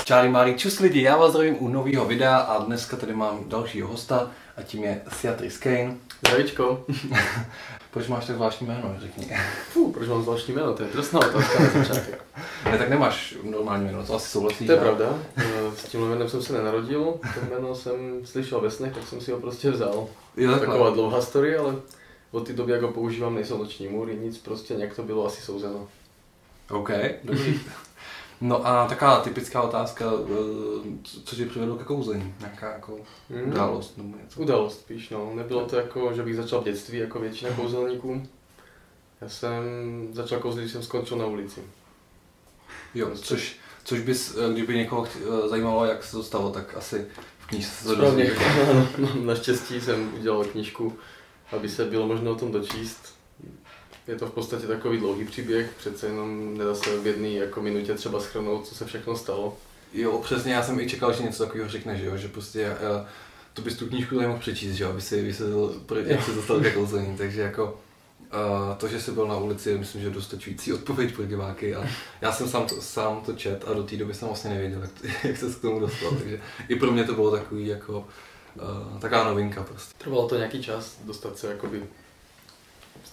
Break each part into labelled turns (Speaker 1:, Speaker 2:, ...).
Speaker 1: Čáry Mári, čus lidi, já vás zdravím u nového videa a dneska tady mám dalšího hosta a tím je Seattle Skane.
Speaker 2: Zdravíčko.
Speaker 1: Proč máš tak zvláštní jméno, řekni?
Speaker 2: Proč mám zvláštní jméno? To je drsná otázka na začátek.
Speaker 1: Ne, tak nemáš normální jméno, to asi souhlasíš.
Speaker 2: To je pravda, s tímhle jménem jsem se nenarodil, to jméno jsem slyšel ve snech, tak jsem si ho prostě vzal. Taková dlouhá story, ale od té doby, jak ho používám, nejsou noční můry, nic, prostě nějak to bylo asi souzeno.
Speaker 1: OK, dobrý. No a taková typická otázka, co tě přivedlo ke kouzlení? Nějaká jako událost nebo něco?
Speaker 2: Událost spíš, no. Nebylo to jako, že bych začal v dětství jako většina kouzelníků. Já jsem začal kouzlit, když jsem skončil na ulici.
Speaker 1: Jo, což bys, kdyby někoho zajímalo, jak se to stalo, tak asi v knížce se to
Speaker 2: správně, no, naštěstí jsem udělal knížku, aby se bylo možno o tom dočíst. Je to v podstatě takový dlouhý příběh, přece jenom nedá se v jedné jako minutě třeba shrnout, co se všechno stalo.
Speaker 1: Jo, přesně, já jsem i čekal, že něco takového řekneš, že prostě to bys tu knížku tady mohl přečíst, že jo, aby si vysvětlil, jak se dostal ke kouzlení, takže jako to, že jsi byl na ulici, myslím, že je dostačující odpověď pro diváky a já jsem sám to čet a do té doby jsem vlastně nevěděl, jak se k tomu dostal, takže i pro mě to bylo takový jako taková novinka prostě.
Speaker 2: Trvalo to nějaký čas dostat se jakoby z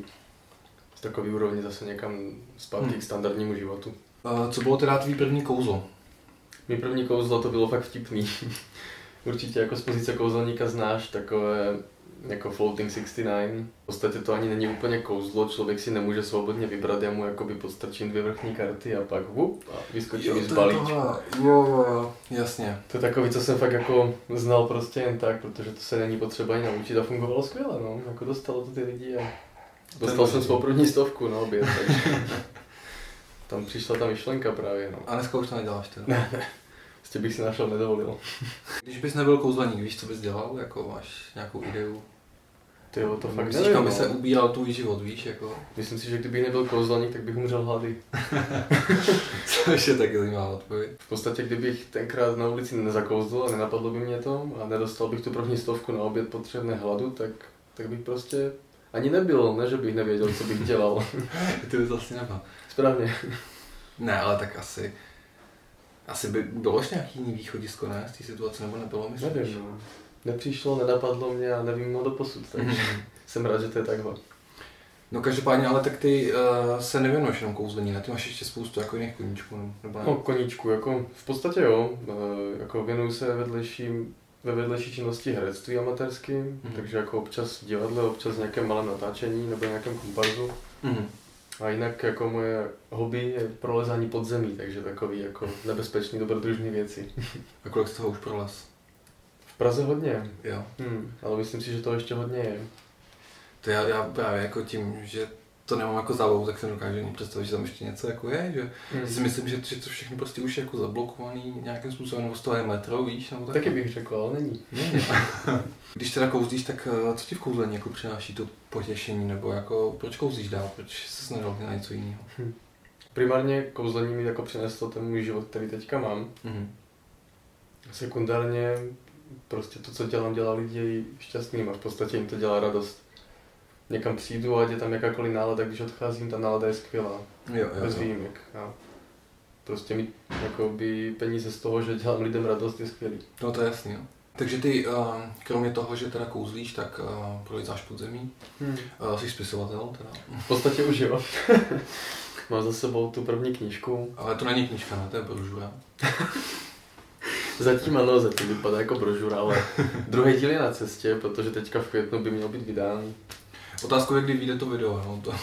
Speaker 2: takový úrovni zase někam zpátky k standardnímu životu.
Speaker 1: Co bylo teda tvý první kouzlo?
Speaker 2: Mý první kouzlo to bylo fakt vtipný. Určitě jako z pozice kouzelníka znáš takové jako Floating 69. V podstatě to ani není úplně kouzlo, člověk si nemůže svobodně vybrat, já mu jakoby podstrčím 2 vrchní karty a pak a vyskočí mi z balíčku.
Speaker 1: Jo, jasně.
Speaker 2: To je takový, co jsem fakt jako znal prostě jen tak, protože to se není potřeba ani naučit a fungovalo skvěle, no. Jako dostalo to ty lidi a dostal jsem svou první 100 na oběd, takže tam přišla ta myšlenka právě, no.
Speaker 1: A dneska už to neděláš teda?
Speaker 2: Ne. Prostě bych si našel nedovolil.
Speaker 1: Když bys nebyl kouzleník, víš, co bys dělal? Jako máš nějakou ideu?
Speaker 2: Tyjo, to fakt
Speaker 1: nevím, kam by se ubíral tvůj život, víš, jako?
Speaker 2: Myslím si, že kdybych nebyl kouzelník, tak bych umřel hlady.
Speaker 1: Což je taky zajímavá odpověď.
Speaker 2: V podstatě, kdybych tenkrát na ulici nezakouzl a nenapadlo by mě to a nedostal bych tu první 100 na oběd potřebné hladu, tak bych prostě ani nebyl, ne, že bych nevěděl, co bych dělal.
Speaker 1: Ty bys vlastně nebyl.
Speaker 2: Správně.
Speaker 1: Ne, ale tak asi by bylo nějaký jiný východisko, ne, z té situace, nebo nebylo, myslíš?
Speaker 2: Nevím, no. Nepřišlo, nenapadlo mě a nevím ho doposud, takže jsem rád, že to je takhle.
Speaker 1: No každopádně, ale tak ty se nevěnuješ jenom kouzlení, ne? Ty máš ještě spoustu jako jiných koníčků, nebo ne?
Speaker 2: No koníčku, jako v podstatě jo, jako věnuju se ve vedlejší činnosti herectví amatérským, takže jako občas v divadle, občas v nějakém malém natáčení nebo nějakém komparzu. A jinak jako moje hobby je prolezání pod zemí, takže takový jako nebezpečný, dobrodružný věci.
Speaker 1: A kolik z toho už prolez?
Speaker 2: V Praze hodně.
Speaker 1: Jo.
Speaker 2: Ale myslím si, že to ještě hodně je.
Speaker 1: To já právě jako tím, že to nemám jako zábavu, tak si dokážu ani představit, že tam ještě něco jako je, že si myslím, že to všechno prostě už je jako zablokovaný nějakým způsobem, nebo z toho je metro, víš, nebo tak.
Speaker 2: Taky bych řekl, ale není.
Speaker 1: Když teda kouzlíš, tak co ti v kouzlení jako přináší to potěšení, nebo jako proč kouzlíš dál, proč ses nedal na něco jiného?
Speaker 2: Primárně kouzlení mi jako přineslo ten můj život, který teďka mám. Sekundárně prostě to, co dělám, dělá lidi šťastným a v podstatě jim to dělá radost. Někam přijdu a ať je tam jakákoliv nálada, když odcházím, ta nálada je skvělá. Bez výjimek. A prostě mít jakoby peníze z toho, že dělám lidem radost, je skvělý.
Speaker 1: No to je jasný, jo. Takže ty, kromě toho, že teda kouzlíš, tak prolízáš pod zemí. Jsi spisovatel teda?
Speaker 2: V podstatě už jo. Mám za sebou tu první knížku.
Speaker 1: Ale to není knížka, ne? To je brožura.
Speaker 2: Zatím ano, zatím vypadá jako brožura, ale druhý díl je na cestě, protože teďka v květnu by měl být vydán.
Speaker 1: Otázkou je, kdy vyjde to video, no to.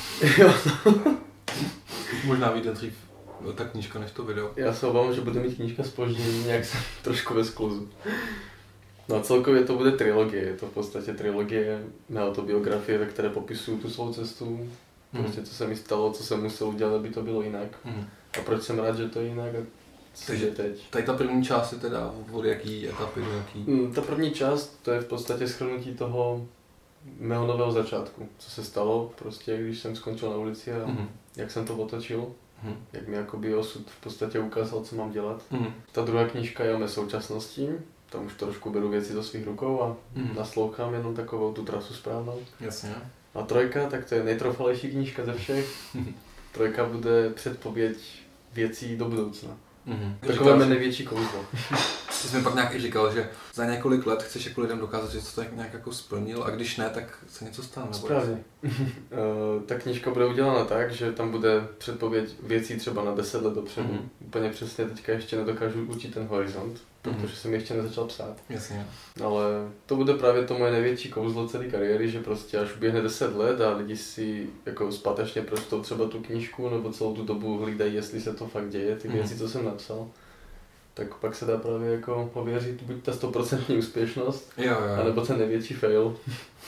Speaker 1: Možná vyjde dřív ta knížka než to video.
Speaker 2: Já se obávám, že bude mít knížka zpoždění, nějak jsem trošku ve skluzu. No a celkově to bude trilogie, je to v podstatě trilogie mé autobiografie, ve které popisuju tu svou cestu. Prostě co se mi stalo, co jsem musel udělat, aby to bylo jinak. A proč jsem rád, že to je jinak a co je teď.
Speaker 1: Tady ta první část je teda od jaký etapy do jaký?
Speaker 2: Ta první část, to je v podstatě shrnutí toho mého nového začátku. Co se stalo, prostě když jsem skončil na ulici a jak jsem to otočil. Jak mi jakoby osud v podstatě ukázal, co mám dělat. Ta druhá knížka je o mé současnosti. Tam už trošku beru věci do svých rukou a naslouchám jenom takovou tu trasu správnou.
Speaker 1: Jasně.
Speaker 2: A trojka, tak to je nejtrofalejší knížka ze všech. Trojka bude předpověď věcí do budoucna. Takové mé největší kouzlo.
Speaker 1: Ty jsi mi pak nějak i říkal, že za několik let chceš jako lidem dokázat, že to tak nějak jako splnil a když ne, tak se něco stane.
Speaker 2: Správně. Ta knížka bude udělána tak, že tam bude předpověď věcí třeba na 10 let dopředu. Úplně přesně teďka ještě nedokážu určit ten horizont, protože jsem ještě nezačal psát.
Speaker 1: Jasně.
Speaker 2: Ale to bude právě to moje největší kouzlo celé kariéry, že prostě až uběhne 10 let a lidi si jako zpátečně pročtou třeba tu knížku nebo celou tu dobu hlídají, jestli se to fakt děje, ty věci, co jsem napsal. Tak pak se dá právě jako pověřit buď ta 100% úspěšnost, anebo ten největší fail.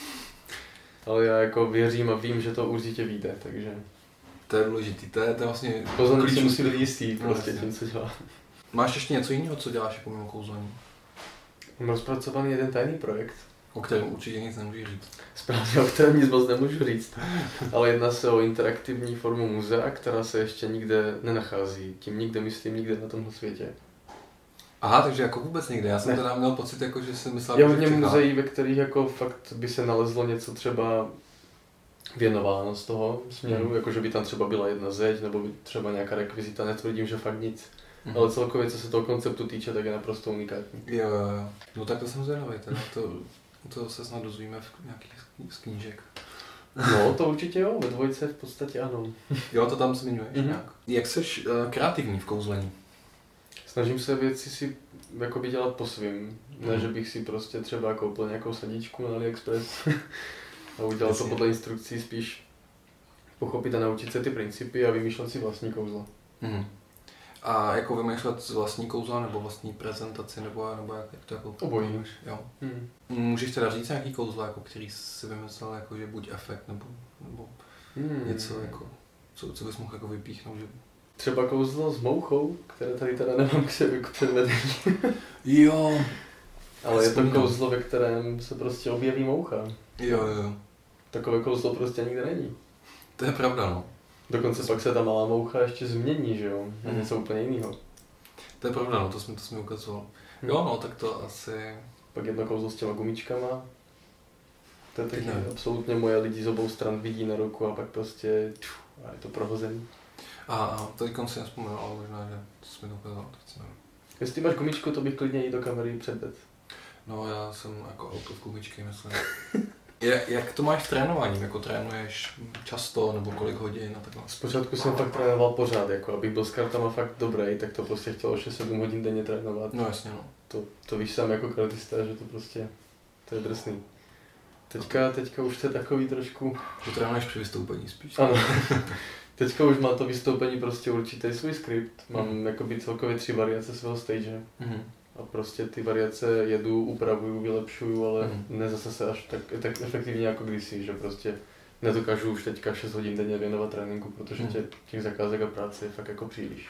Speaker 2: Ale já jako věřím a vím, že to určitě vyjde, takže...
Speaker 1: To je důležitý, to je vlastně...
Speaker 2: Kouzlení si musí být jistý prostě tím, co dělá.
Speaker 1: Máš ještě něco jiného, co děláš jako mimo kouzlení?
Speaker 2: Mám rozpracovaný jeden tajný projekt.
Speaker 1: O kterém určitě nic nemůžeš říct.
Speaker 2: Správně, o kterém nic moc nemůžu říct. Ale jedná se o interaktivní formu muzea, která se ještě nikde nenachází. Tím nikde, myslím, nikde na tomhle světě.
Speaker 1: Aha, takže jako vůbec nikde. Já jsem teda měl pocit, jako, že jsem myslel,
Speaker 2: že hodně muzeí, ve kterých jako fakt by se nalezlo něco třeba věnováno z toho směru, jako že by tam třeba byla jedna zeď, nebo by třeba nějaká rekvizita, netvrdím, že fakt nic. Ale celkově, co se toho konceptu týče, tak je naprosto unikátní.
Speaker 1: Jo. No tak to jsem zvědavý, teda to se snad dozvíme v nějakých z knížek.
Speaker 2: No, to určitě jo, ve dvojce v podstatě ano.
Speaker 1: Jo, to tam zmiňuješ nějak. Jak seš kreativní v kouzlení?
Speaker 2: Snažím se věci si jakoby dělat po svým. Ne, že bych si prostě třeba koupil nějakou sadičku na AliExpress a udělal to podle instrukcí, spíš pochopit a naučit se ty principy a vymýšlet si vlastní kouzlo.
Speaker 1: A jako vymýšlet vlastní kouzla nebo vlastní prezentaci, nebo jak to jako...
Speaker 2: Obojí.
Speaker 1: Jo. Můžeš teda říct nějaký kouzla, jako který jsi vymyslel, jako že buď efekt, nebo něco, jako, co bys mohl jako vypíchnout, že...
Speaker 2: Třeba kouzlo s mouchou, které tady teda nemám k předvedení.
Speaker 1: Jo.
Speaker 2: Ale je to kouzlo, ve kterém se prostě objeví moucha.
Speaker 1: Jo.
Speaker 2: Takové kouzlo prostě nikde není.
Speaker 1: To je pravda, no.
Speaker 2: Dokonce pak se ta malá moucha ještě změní, že jo? Na něco úplně jiného.
Speaker 1: To je pravda, no, to jsi mi ukazoval. Jo, no, tak to asi...
Speaker 2: Pak jedno kouzlo s těma gumičkama. To je taky absolutně moje lidi z obou stran vidí na ruku a pak prostě a je to prohozený.
Speaker 1: A teď si nespomněl, ale možná, že jsi mi to ukázal.
Speaker 2: Jestli máš gumičku, to bych klidně i do kamery předvedl.
Speaker 1: No, já jsem jako auto v gumičky, myslím. Jak to máš v trénování? Jako trénuješ často nebo kolik hodin a takhle?
Speaker 2: Zpočátku jsem fakt trénoval pořád, jako abych byl s kartama fakt dobrý, tak to prostě chtělo 6-7 hodin denně trénovat.
Speaker 1: No jasně, no.
Speaker 2: To víš sám jako kartista, že to prostě, to je drsný. Teďka už to je takový trošku...
Speaker 1: To trénuješ při vystoupení spíš.
Speaker 2: Ano. Teďka už má to vystoupení prostě určitý svůj skript. Mám jakoby celkově 3 variace svého stage. A prostě ty variace jedu, upravuju, vylepšuju, ale ne zase se až tak efektivně jako kdysi, že prostě nedokážu už teďka 6 hodin denně věnovat tréninku, protože těch zakázek a práce je fakt jako příliš.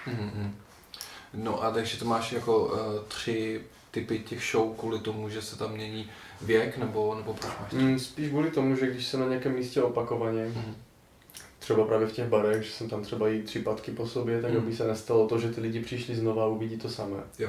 Speaker 1: No a takže to máš jako 3 typy těch show kvůli tomu, že se tam mění věk, nebo proč máš?
Speaker 2: Spíš kvůli tomu, že když jsem na nějakém místě opakovaně, třeba právě v těch barech, že jsem tam třeba i 3 patky po sobě, tak aby se nestalo to, že ty lidi přišli znova a uvidí to samé.
Speaker 1: Jo.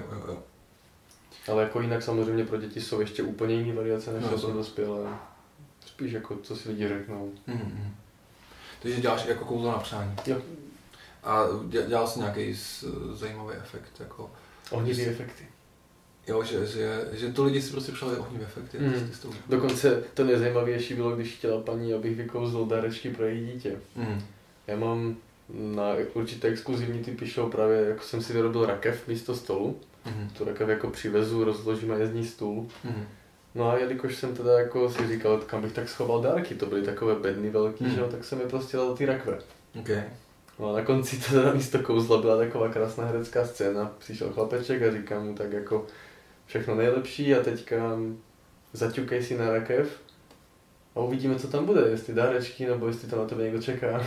Speaker 2: Ale jako jinak samozřejmě pro děti jsou ještě úplně jiné variace než pro dospělé. Spíš jako co si lidi řeknou.
Speaker 1: Takže děláš jako kouzlo na přání.
Speaker 2: Jo.
Speaker 1: A dělal jsi nějaký zajímavý efekt? Jako,
Speaker 2: ohnivý efekty.
Speaker 1: Jo, že to lidi si prostě přáli ohnivé efekty.
Speaker 2: Dokonce to nejzajímavější bylo, když chtěla paní, abych vykouzlil dárečky pro její dítě. Já mám na určité exkluzivní typy show právě, jako jsem si vyrobil rakev místo stolu. Tu rakev jako přivezu, rozložím a jezdní stůl. No a jelikož jsem teda jako si říkal, kam bych tak schoval dárky, to byly takové bedny velký, že? Tak jsem je prostě dal do ty rakve.
Speaker 1: Okay.
Speaker 2: No a na konci teda místo kouzla byla taková krásná herecká scéna. Přišel chlapeček a říkám mu tak jako všechno nejlepší a teďka zaťukej si na rakev a uvidíme, co tam bude, jestli dárečky nebo jestli tam na tebe někdo čeká.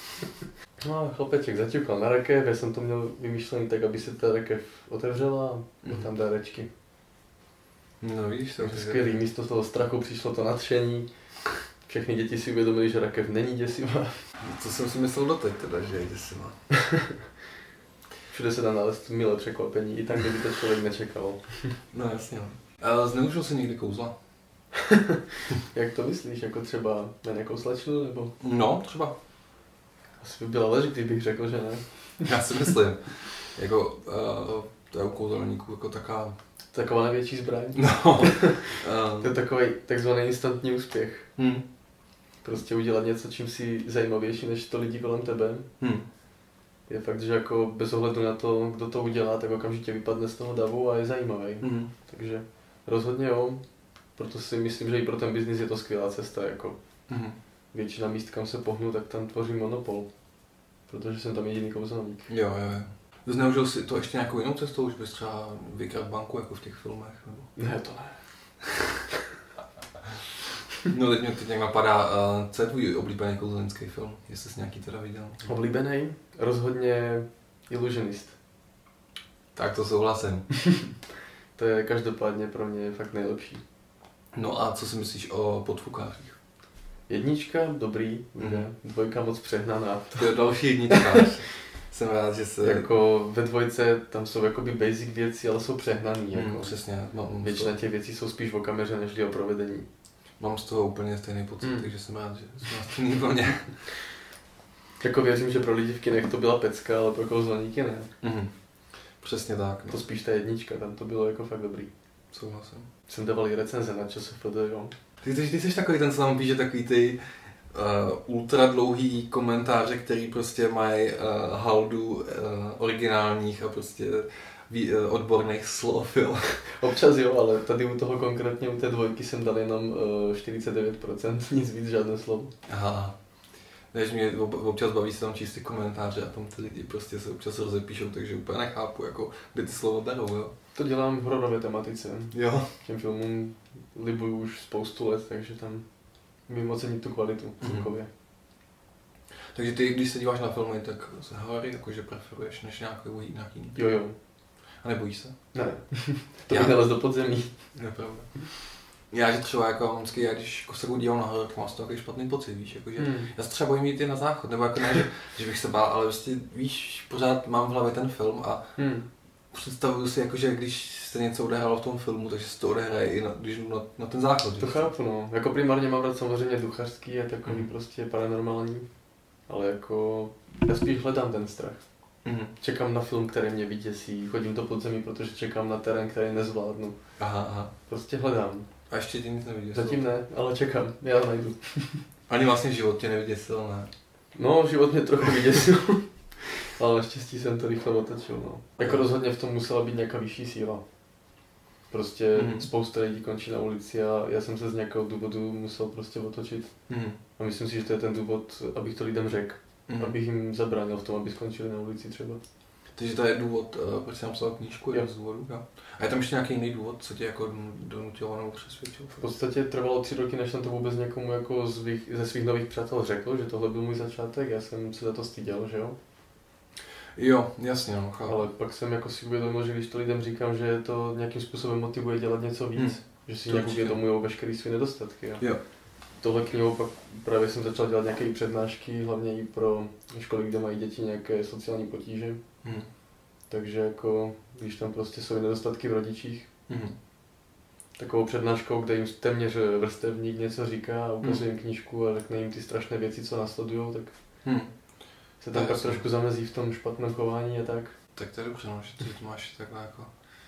Speaker 2: No a chlapeček zaťukal na rakev, já jsem to měl vymýšlený tak, aby se ta rakev otevřela a byly tam dárečky.
Speaker 1: No víš, to
Speaker 2: je skvělý, místo toho strachu přišlo to nadšení. Všechny děti si uvědomili, že rakev není děsivá.
Speaker 1: To jsem si myslel doteď teda, že je děsivá.
Speaker 2: Všude se dá nalézt milé překvapení, i tam, kde by to člověk nečekal.
Speaker 1: No jasně. Ale zneužil jsi někdy kouzla?
Speaker 2: Jak to myslíš? Jako třeba na nějakou slečnu, nebo?
Speaker 1: No, třeba.
Speaker 2: Asi by byla lež, kdybych řekl, že ne.
Speaker 1: Já si myslím. Jako to je u kouzelníků jako
Speaker 2: taková největší zbraň.
Speaker 1: No.
Speaker 2: To je takový takzvaný instantní úspěch. Prostě udělat něco, čím si zajímavější než to lidi kolem tebe. Je fakt, že jako bez ohledu na to, kdo to udělá, tak okamžitě vypadne z toho davu a je zajímavý. Takže rozhodně jo. Proto si myslím, že i pro ten biznis je to skvělá cesta. Jako většina míst, kam se pohnu, tak tam tvoří monopol. Protože jsem tam jediný kouzelník.
Speaker 1: Jo. Zneužil jsi to ještě nějakou jinou cestou? Už bys třeba vykradl banku jako v těch filmech? Nebo?
Speaker 2: Ne, to ne.
Speaker 1: No teď mě nějak napadá, co je tvůj oblíbený kouzelnický film? Jestli jsi nějaký teda viděl?
Speaker 2: Oblíbený? Rozhodně Illusionist.
Speaker 1: Tak to souhlasím.
Speaker 2: To je každopádně pro mě fakt nejlepší.
Speaker 1: No a co si myslíš o Podfukářích?
Speaker 2: 1, dobrý, dvojka moc přehnaná.
Speaker 1: To je další 1. Jsem rád, že se...
Speaker 2: Jako ve 2 tam jsou jakoby basic věci, ale jsou přehnaný. Jako.
Speaker 1: Přesně.
Speaker 2: Většina těch věcí jsou spíš o kameře, než o provedení.
Speaker 1: Mám z toho úplně stejný pocit, takže jsem rád, že jsme stejný plně.
Speaker 2: Jako věřím, že pro lidi v kinech to byla pecka, ale pro kouzelníky ne.
Speaker 1: Přesně tak. No.
Speaker 2: To spíš ta 1, tam to bylo jako fakt dobrý.
Speaker 1: Souhlasím.
Speaker 2: Jsem dával i recenze na ČSFD, jo.
Speaker 1: Ty jsi takový ten, co tam píše takový ty ultra dlouhý komentáře, který prostě mají haldu originálních a prostě odborných slov, jo.
Speaker 2: Občas jo, ale tady u toho konkrétně, u té 2 jsem dal jenom 49%, nic víc, žádné slovo.
Speaker 1: Aha. Než mě občas baví se tam číst ty komentáře a tam ty lidi prostě se občas rozepíšou, takže úplně nechápu, jako, kde ty slova berou, jo.
Speaker 2: To dělám v hororové tematice.
Speaker 1: Jo.
Speaker 2: Těm filmům libuju už spoustu let, takže tam vím ocenit tu kvalitu celkově.
Speaker 1: Takže ty, když se díváš na filmy, tak horory jakože preferuješ než nějaký jiný?
Speaker 2: Jo.
Speaker 1: A nebojíš se?
Speaker 2: Ne. To bych nalez do podzemí.
Speaker 1: Nepravda. Já, že třeba jako vždycky, když se dívám na horor, tak mám z toho takový špatný pocit, víš, jakože já se třeba bojím jít na záchod, nebo jako ne, že bych se bál, ale prostě víš, pořád mám v hlavě ten film a představuju si, jakože když se něco odehrálo v tom filmu, takže se to odehraje i když jdu na ten záchod.
Speaker 2: To chápu, no. Jako primárně mám rád samozřejmě duchařský a takový prostě paranormální, ale jako já spíš hledám ten strach. Čekám na film, který mě vyděsí, chodím do podzemí, protože čekám na terén, který nezvládnu.
Speaker 1: Aha.
Speaker 2: Prostě hledám.
Speaker 1: A ještě ti nic neviděl?
Speaker 2: Zatím ne, ale čekám, já najdu.
Speaker 1: Ani vlastně život tě nevyděsil, ne?
Speaker 2: No, život mě trochu vyděsil, ale naštěstí jsem to rychle otočil, no. Jako rozhodně v tom musela být nějaká vyšší síla. Prostě spousta lidí končí na ulici a já jsem se z nějakého důvodu musel prostě otočit. A myslím si, že to je ten důvod, abych to lidem řekl. Abych jim zabránil v tom, aby skončili na ulici třeba.
Speaker 1: Takže to je důvod, proč jsem napsal knížku, jeden z důvodů. A je tam ještě nějaký jiný důvod, co tě jako donutilo nebo přesvědčil?
Speaker 2: V podstatě trvalo 3 roky, než jsem to vůbec někomu jako ze svých nových přátel řekl, že tohle byl můj začátek, já jsem se za to styděl, že jo?
Speaker 1: Jo, jasně, no, chápu.
Speaker 2: Ale pak jsem jako si uvědomil, že když to lidem říkám, že to nějakým způsobem motivuje dělat něco víc, že si nějak uvědomujou veškeré své nedostatky.
Speaker 1: Jo.
Speaker 2: Tohle knihu pak právě jsem začal dělat nějaké přednášky, hlavně i pro školy, kde mají děti nějaké sociální potíže. Takže jako, když tam prostě jsou nedostatky v rodičích, takovou přednáškou, kde jim téměř vrstevník něco říká a ukazuje jim knížku a řekne jim ty strašné věci, co následujou, tak se tam pak trošku zamezí v tom špatném chování a tak.
Speaker 1: Tak to je dobře, no, že ty máš takhle jako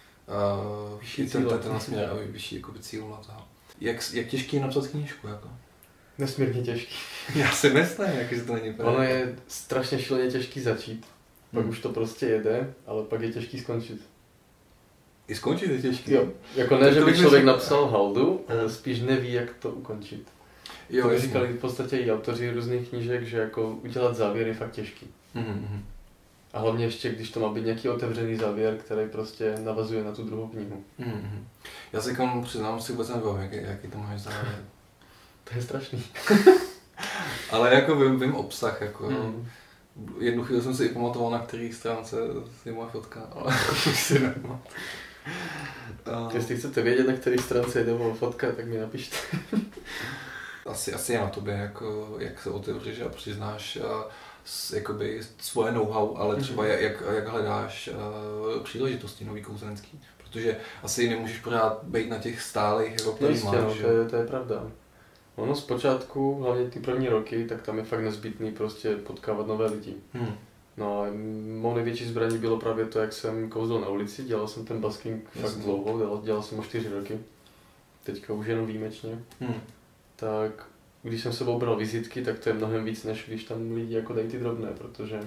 Speaker 1: ten nasměr a vyšší jako cíl na toho. Jak těžký je napsat knížku, jako?
Speaker 2: Nesmírně těžký.
Speaker 1: Já si myslím, že to není pravda.
Speaker 2: Ono je strašně šíleně těžký začít, pak už to prostě jede, ale pak je těžký skončit.
Speaker 1: I skončit je těžký?
Speaker 2: Jo, jako ne, že by člověk napsal haldu, ale spíš neví, jak to ukončit. Jo, to by říkali v podstatě i autoři různých knížek, že jako udělat závěr je fakt těžký. A hlavně ještě, když to má být nějaký otevřený závěr, který prostě navazuje na tu druhou knihu.
Speaker 1: Já si přiznám, si vůbec nevím, jaký to máš závěr.
Speaker 2: To je strašný.
Speaker 1: Ale jako vím obsah, jako jednu chvíli jsem si i pamatoval, na který stránce je moje fotka, ale už si nepamatuji.
Speaker 2: Jestli chcete vědět, na který stránce je moje fotka, tak mi napište.
Speaker 1: Asi je na tobě, jako, jak se otevřeš a přiznáš jakoby svoje know-how, ale třeba jak hledáš příležitosti nový kouzelnický. Protože asi nemůžeš pořád být na těch stálých, jako který
Speaker 2: jistě,
Speaker 1: máš.
Speaker 2: No, to je pravda. Ono zpočátku, hlavně ty první roky, tak tam je fakt nezbytný prostě potkávat nové lidi. No, mou největší zbraní bylo právě to, jak jsem kouzlil na ulici, dělal jsem ten basking fakt dlouho, dělal jsem ho 4 roky, teďka už jenom výjimečně. Tak když jsem sebou bral vizitky, tak to je mnohem víc, než když tam lidi jako dají ty drobné, protože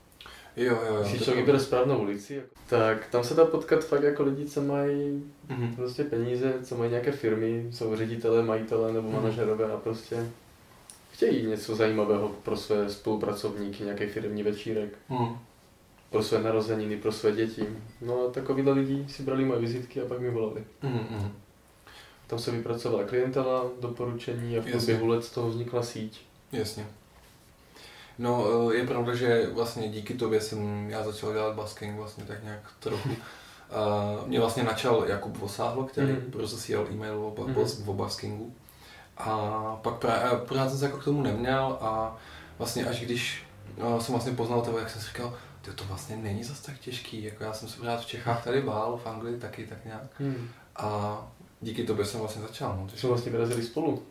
Speaker 2: když člověk vybere správnou ulici, tak tam se dá potkat fakt jako lidi, co mají prostě peníze, co mají nějaké firmy, jsou ředitelé, majitelé nebo manažerové a prostě chtějí něco zajímavého pro své spolupracovníky, nějaký firemní večírek, pro své narozeniny, pro své děti. No a takovýhle lidi si brali moje vizitky a pak mi volali. Tam se vypracovala klientela, doporučení a v průběhu let z toho vznikla síť.
Speaker 1: Jasně. No, je pravda, že vlastně díky tobě jsem já začal dělat basking vlastně tak nějak trochu. Mě vlastně načal Jakub Vosáhlo, který rozesílal e-mail o baskingu. A pak pořád jsem se jako k tomu neměl a vlastně až když jsem vlastně poznal tebe, jak jsem si říkal, to vlastně není zas tak těžký, jako já jsem se pořád v Čechách tady bál, v Anglii taky tak nějak. A díky tobě jsem vlastně začal. No,
Speaker 2: jsme vlastně vyrazili spolu.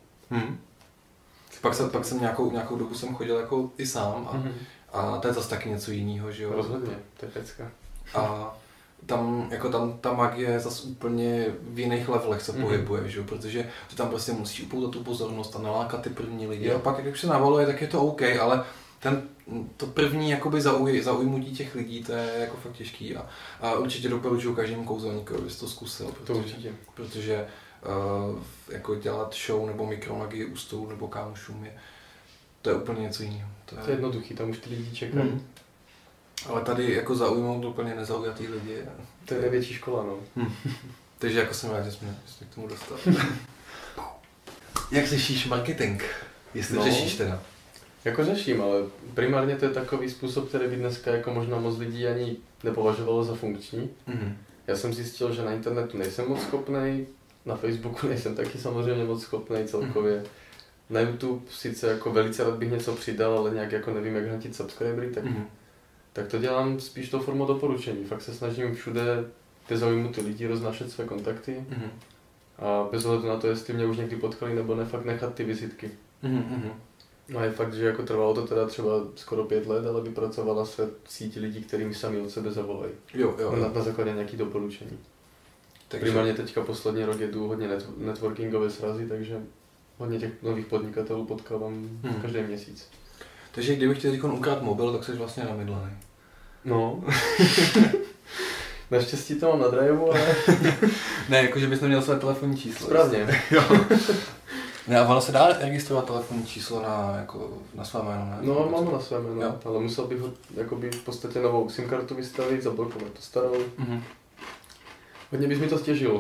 Speaker 1: Pak jsem nějakou dobu jsem chodil jako i sám a to je zase taky něco jiného, že jo?
Speaker 2: Rozhodně, to je pecka.
Speaker 1: A tam ta magie zase úplně v jiných levelech se pohybuje, že jo? Protože ty tam prostě musíš upoutat tu pozornost a nalákat ty první lidi. A pak, jak už se navaluje, tak je to OK, ale to první jakoby zaujmutí těch lidí, to je jako fakt těžký a určitě doporučuji každému kouzelníkovi, abys to zkusil. Protože jako dělat show nebo mikromagii u stolu nebo kámošům to je úplně něco jiného.
Speaker 2: To je jednoduchý, tam už ty lidi čekají.
Speaker 1: Ale tady jako zaujmout úplně nezaujatý lidi.
Speaker 2: To je největší škola, no.
Speaker 1: Takže jako jsem rád, že jsme k tomu dostali. Jak řešíš marketing? Jestli řešíš teda?
Speaker 2: Jako řeším, ale primárně to je takový způsob, který by dneska jako možná moc lidí ani nepovažovalo za funkční. Já jsem zjistil, že na internetu nejsem moc schopnej, na Facebooku nejsem taky samozřejmě moc schopnej celkově. Na YouTube sice jako velice rád bych něco přidal, ale nějak jako nevím, jak hnatit subscribery, tak to dělám spíš tou formou doporučení. Fakt se snažím všude ty zaujímavé lidi roznášet své kontakty a bez ohledu na to, jestli mě už někdy potkali nebo ne, fakt nechat ty vizitky. No a je fakt, že jako trvalo to teda třeba skoro 5 let, ale vypracovala se síť lidí, kterými sami od sebe zavolají. Na základě nějakých doporučení. Takže primárně teďka poslední rok jedu hodně networkingové srazy, takže hodně těch nových podnikatelů potkávám každý měsíc.
Speaker 1: Takže kdybych ti teď ukradl mobil, tak jsi vlastně namydlený.
Speaker 2: No. Naštěstí to mám na driveu, ale...
Speaker 1: Ne, jakože bys neměl své telefonní číslo.
Speaker 2: Správně.
Speaker 1: Ne, a ono se dá registrovat telefonní číslo na své jméno, ne?
Speaker 2: No, mám na své jméno, ale musel bych ho jakoby v podstatě novou SIM kartu vystavit, zablokovat tu starou. Hodně bys mi to stěžilo.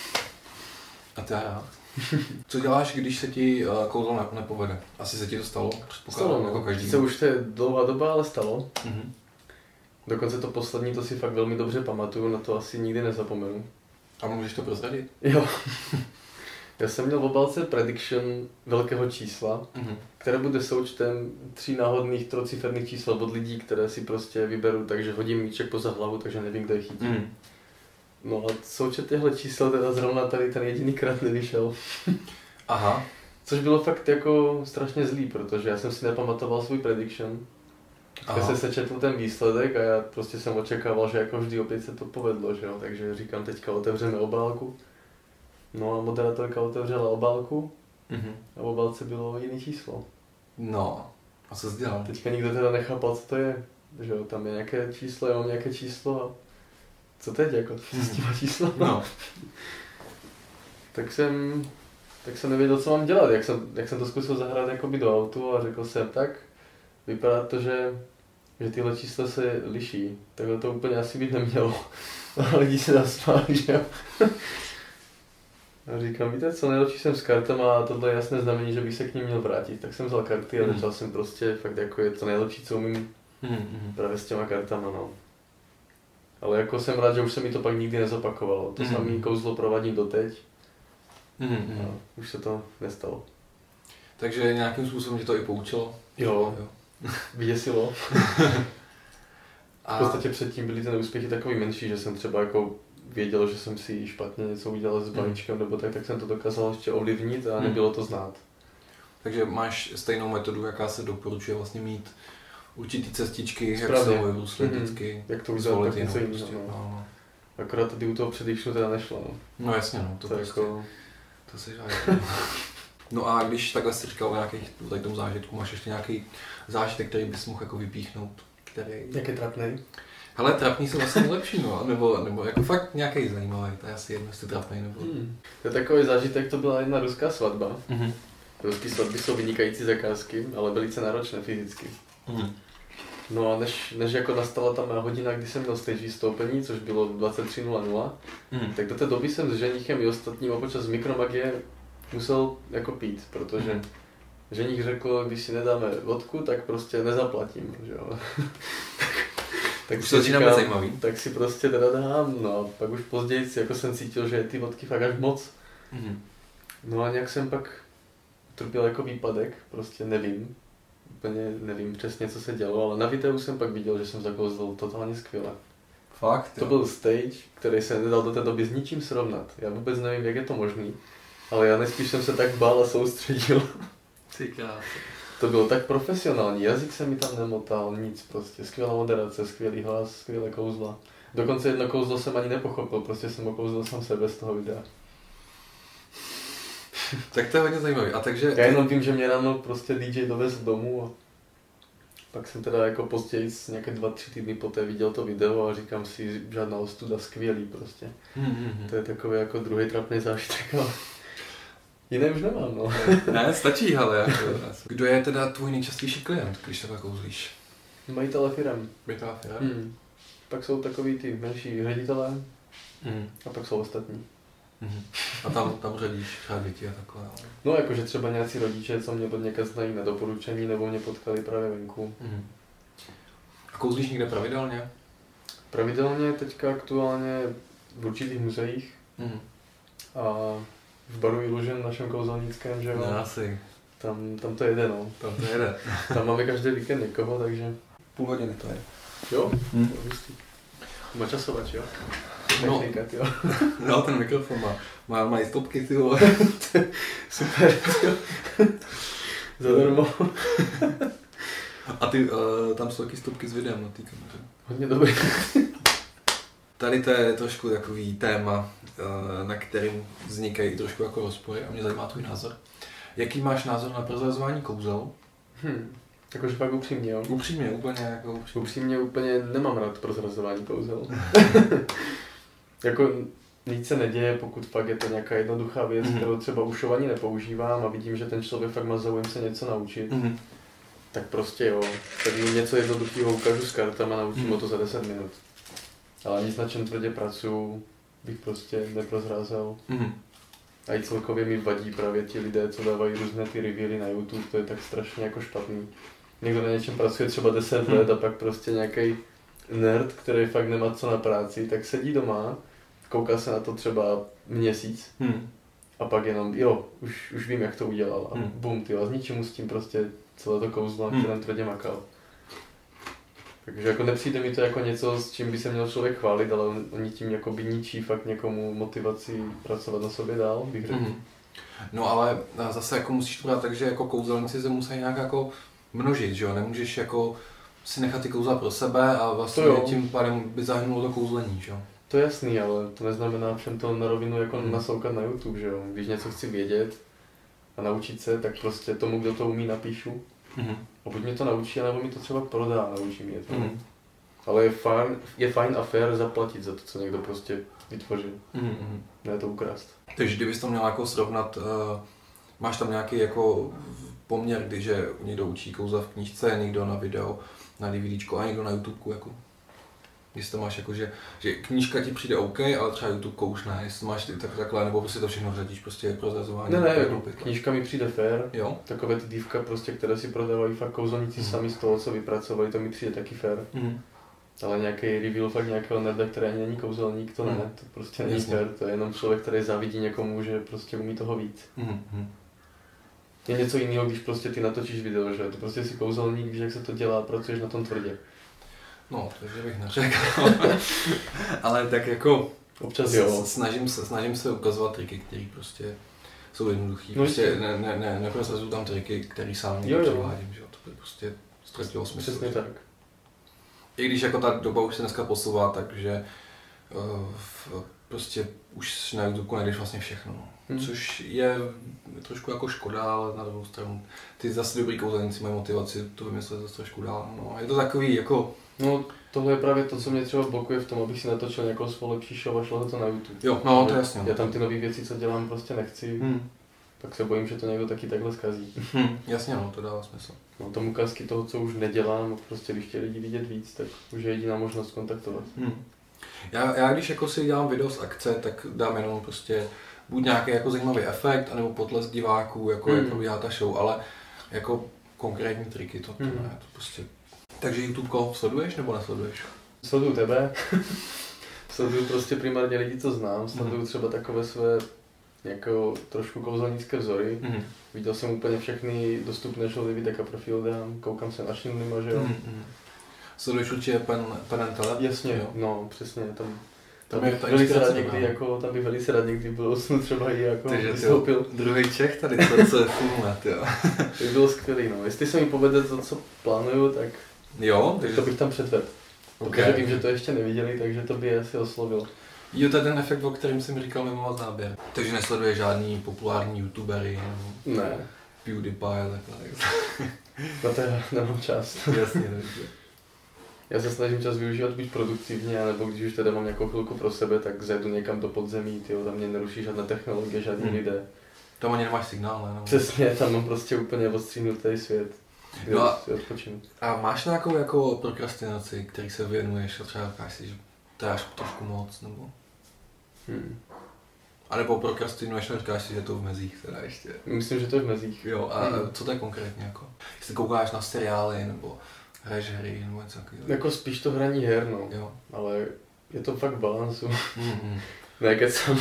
Speaker 1: A ty já. Co děláš, když se ti kouzlo nepovede? Asi se ti to stalo?
Speaker 2: Stalo, no. Jako každý. Už to je dlouhá doba, ale stalo. Dokonce to poslední, to si fakt velmi dobře pamatuju, na to asi nikdy nezapomenu.
Speaker 1: A můžeš to prozradit?
Speaker 2: Jo. Já jsem měl v obálce prediction velkého čísla, které bude součtem 3 náhodných trojciferných čísel od lidí, které si prostě vyberu, takže hodím míček poza hlavu, takže nevím, kde je chytím. No a součet těchto čísel teda zrovna tady ten jedinýkrát nevyšel.
Speaker 1: Aha.
Speaker 2: Což bylo fakt jako strašně zlý, protože já jsem si nepamatoval svůj prediction. Já jsem se četl ten výsledek a já prostě jsem očekával, že jako vždy opět se to povedlo, že jo, takže říkám, teďka otevřeme obálku. No a moderátorka otevřela obálku a v obálce bylo jiné číslo.
Speaker 1: No, a co jsi dělal?
Speaker 2: Teďka nikdo teda nechápal, co to je, že jo, tam je nějaké číslo, já mám nějaké číslo a co teď jako, s těma číslo?
Speaker 1: No.
Speaker 2: tak jsem nevěděl, co mám dělat, jak jsem to zkusil zahrát jakoby do autu a řekl jsem, tak vypadá to, že tyhle čísla se liší, takhle to úplně asi být nemělo. A lidi se zasmáli, že jo. A říkám, víte co, nejlepší jsem s kartama a tohle je jasné znamení, že bych se k ním měl vrátit. Tak jsem vzal karty a začal jsem prostě fakt jako je to nejlepší, co umím právě s těma kartama, no. Ale jako jsem rád, že už se mi to pak nikdy nezopakovalo. To samé kouzlo provadím doteď. A už se to nestalo.
Speaker 1: Takže nějakým způsobem tě to i poučilo?
Speaker 2: Jo. Vyděsilo. V podstatě předtím byly ty neúspěchy takový menší, že jsem třeba jako věděl, že jsem si špatně něco udělal s balíčkem nebo tak jsem to dokázal ještě ovlivnit a nebylo to znát.
Speaker 1: Takže máš stejnou metodu, jaká se doporučuje vlastně mít určitý cestičky, jak se můj úslet vždycky.
Speaker 2: Jak to udělat tak něco jiného. No. Akorát tady u toho předýšnu teda nešlo. No,
Speaker 1: no jasně, no, to prostě, jako... to se žádá. No a když takhle jsi říkal o nějakých tady tom zážitku, máš ještě nějaký zážitek, který bys mohl jako vypíchnout? Který...
Speaker 2: Jak je trapnej?
Speaker 1: Hele, trapný jsou vlastně nejlepší, no, nebo jako fakt nějaký zajímavý, to je asi jedno, jestli trapný nebo...
Speaker 2: To je takový zážitek, to byla jedna ruská svatba. Ruské svatby jsou vynikající zakázky, ale velice náročné fyzicky. No a než jako nastala ta má hodina, kdy jsem měl stage vystoupení, což bylo 23:00, tak do té doby jsem s ženichem i ostatními počas mikromagie musel jako pít, protože ženich řekl, když si nedáme vodku, tak prostě nezaplatím, že jo. Tak
Speaker 1: už to začíná zajímavý.
Speaker 2: Tak si prostě teda dám, no a pak už později jako jsem cítil, že je ty vodky fakt až moc. No a nějak jsem pak trpěl jako výpadek, prostě nevím. Úplně nevím přesně, co se dělo, ale na videu jsem pak viděl, že jsem zakouzlil totálně skvěle.
Speaker 1: Fakt?
Speaker 2: To byl stage, který se nedal do té doby s ničím srovnat. Já vůbec nevím, jak je to možný, ale já nejspíš jsem se tak bál a soustředil.
Speaker 1: Ty krása.
Speaker 2: To bylo tak profesionální, jazyk se mi tam nemotal, nic prostě, skvělá moderace, skvělý hlas, skvělé kouzla. Dokonce jedno kouzlo jsem ani nepochopil, prostě jsem okouzlil sám sebe z toho videa.
Speaker 1: Tak to je hodně zajímavý. A takže...
Speaker 2: Já jenom vím, že mě ráno prostě DJ dovez domů a pak jsem teda jako později nějaké 2-3 týdny poté viděl to video a říkám si, žádná ostuda, skvělý prostě. To je takový jako druhý trapný zážitek, ale jiné už nemám, no.
Speaker 1: Ne, stačí, ale jako. Kdo je teda tvůj nejčastější klient, když takhle kouzlíš?
Speaker 2: Majitele firem.
Speaker 1: Majitele firem?
Speaker 2: Pak jsou takový ty menší ředitelé a pak jsou ostatní.
Speaker 1: A tam řadíš třeba děti a takhle.
Speaker 2: No jakože třeba nějací rodiče, co mě od někde znají na doporučení, nebo mě potkali právě venku.
Speaker 1: A kouzlíš někde pravidelně?
Speaker 2: Pravidelně teďka aktuálně v určitých muzeích. A v baru Illusion, našem kouzelnickém, že jo?
Speaker 1: No, asi.
Speaker 2: Tam to jede, no.
Speaker 1: Tam to jede.
Speaker 2: Tam máme každý víkend někoho, takže...
Speaker 1: Půl hodiny to je.
Speaker 2: Jo? Hustý. Má časovač, jo?
Speaker 1: No.
Speaker 2: Technikat, jo?
Speaker 1: No, ten mikrofon má i stopky, ty vole.
Speaker 2: Super, jo. Zadarmo.
Speaker 1: A ty, tam jsou taky stopky s videem na té kameře.
Speaker 2: Hodně dobrý.
Speaker 1: Tady to je trošku takový téma, na kterým vznikají trošku jako rozpory a mě zajímá tvůj názor. Jaký máš názor na prozrazování kouzel?
Speaker 2: Jakože fakt upřímně, jo?
Speaker 1: Upřímně, úplně jako
Speaker 2: upřímně úplně nemám rád prozrazování kouzel. Jako nic se neděje, pokud fakt je to nějaká jednoduchá věc, kterou třeba už ani nepoužívám a vidím, že ten člověk fakt má zájem se něco naučit. Tak prostě jo, tak mu něco jednoduchého ukážu s kartama a naučím ho to za 10 minut. Ale nic, na čem tvrdě pracuji, bych prostě neprozrázel. A i celkově mi vadí právě ti lidé, co dávají různé ty revealy na YouTube, to je tak strašně jako špatný. Někdo na něčem pracuje třeba 10 let a pak prostě nějaký nerd, který fakt nemá co na práci, tak sedí doma, kouká se na to třeba měsíc a pak jenom, jo, už vím, jak to udělal a bum, ty a z ničemu s tím prostě celé to kouzlo, na kterém tvrdě makal. Takže jako nepřijde mi to jako něco, s čím by se měl člověk chválit, ale oni tím jakoby ničí fakt někomu motivaci pracovat na sobě dál, bych řekl.
Speaker 1: No ale zase jako musíš to brát tak, že jako kouzelníci se musí nějak jako množit, že jo? Nemůžeš jako si nechat ty kouzla pro sebe a vlastně tím pádem by zahrnulo to kouzlení, že jo?
Speaker 2: To je jasný, ale to neznamená všem to na rovinu jako nasoukat na YouTube, že jo? Když něco chci vědět a naučit se, tak prostě tomu, kdo to umí, napíšu. A buď mě to naučí, nebo mi to třeba prodá a naučí mě to. Ale je fajn a fair zaplatit za to, co někdo prostě vytvořil. Ne to ukrást.
Speaker 1: Takže kdybys to měl jako srovnat, máš tam nějaký jako poměr, když někdo učí kouzla v knížce, někdo na video, na DVDčko a někdo na YouTubeku jako? Jestli to máš jako, že knížka ti přijde OK, ale třeba YouTubeku už ne, jestli to máš takhle, nebo prostě to všechno řadíš prostě prozrazování.
Speaker 2: Ne, knížka mi přijde fair,
Speaker 1: jo?
Speaker 2: Takové ty dívka prostě, které si prodávají fakt kouzelníci sami z toho, co vypracovali, to mi přijde taky fair. Ale nějaký reveal fakt nějakého nerda, který ani není kouzelník, to ne, to prostě není fair, to je jenom člověk, který závidí někomu, že prostě umí toho víc. Je něco jiného, když prostě ty natočíš video, že to prostě si kouzelník, víš, jak se to dělá, pracuješ na tom tvrdě.
Speaker 1: No, takže bych neřekl, ale tak jako
Speaker 2: občas jo.
Speaker 1: Snažím se ukazovat triky, které prostě jsou jednoduchý. No, prostě neprozrazuju tam triky, které sám někdo převádím, že jo, to prostě ztratilo smysl.
Speaker 2: Přesně tak.
Speaker 1: I když jako ta doba už se dneska posouvá, takže prostě už na YouTube najdeš vlastně všechno. Což je trošku jako škoda, ale na druhou stranu ty zase dobrý kouzelníci mají motivaci to vymyslet zase trošku dál. No, je to takový jako...
Speaker 2: No tohle je právě to, co mě třeba blokuje v tom, abych si natočil nějakou svou lepší show a šlo to na YouTube.
Speaker 1: Jo, no to je jasně.
Speaker 2: Já tam ty nové věci, co dělám, prostě nechci. Tak se bojím, že to někdo taky takhle zkazí.
Speaker 1: Jasně, no, to dává smysl.
Speaker 2: No, tam ukázky toho, co už nedělám, prostě když chtějí lidi vidět víc, tak už je jediná možnost kontaktovat.
Speaker 1: Já když jako si dělám video z akce, tak dám jenom prostě buď nějaký jako zajímavý efekt, anebo potlesk diváků, jako jak probíhá ta show, ale jako konkrétní triky to ne, to prostě. Takže YouTubeko sleduješ nebo nesleduješ?
Speaker 2: Sleduju tebe. Sleduju prostě primárně lidi, co znám, sleduju třeba takové své jako trošku kouzelnické vzory. Viděl jsem úplně všechny dostupné show Davida Copperfielda, koukám se na Shinlima, že jo.
Speaker 1: Sleduješ určitě Penn and Teller?
Speaker 2: Jasně,
Speaker 1: jo.
Speaker 2: No přesně, tam
Speaker 1: je
Speaker 2: bych velice rád někdy v budoucnu třeba i jako vystoupil.
Speaker 1: Druhý Čech tady, co je filmovat, jo.
Speaker 2: To by bylo skvělý, no. Jestli se mi povede to, co plánuju, tak
Speaker 1: jo,
Speaker 2: to bych tam předvedl.
Speaker 1: Okay.
Speaker 2: Protože vím, že to ještě neviděli, takže to by asi oslovilo.
Speaker 1: Jo, to je ten efekt, o kterém jsem říkal mimo záběr. Takže nesleduje žádný populární youtubery, nebo
Speaker 2: ne.
Speaker 1: PewDiePie a takhle.
Speaker 2: Na to já nemám čas.
Speaker 1: Jasně, takže.
Speaker 2: Já se snažím čas využívat být produktivně, nebo když už teda mám nějakou chvilku pro sebe, tak zajdu někam do podzemí, tyjo, tam mě neruší žádné technologie, žádní lidé.
Speaker 1: Tam ani nemáš signál, ne?
Speaker 2: Přesně, tam mám prostě úplně odstřínutý svět, kde si odpočinu.
Speaker 1: A máš nějakou jako prokrastinaci, který se věnuješ a třeba říkáš si, že to je až trošku moc, nebo? A nebo prokrastinuješ a říkáš si, že to v mezích teda ještě?
Speaker 2: Myslím, že to je v mezích.
Speaker 1: Jo, a co to je konkrétně jako? Jestli koukáš na seriály, nebo hraješ hry, nebo něco takového?
Speaker 2: Jako spíš to hraní her, no.
Speaker 1: Jo.
Speaker 2: Ale je to fakt v balansu. Ne, kecám.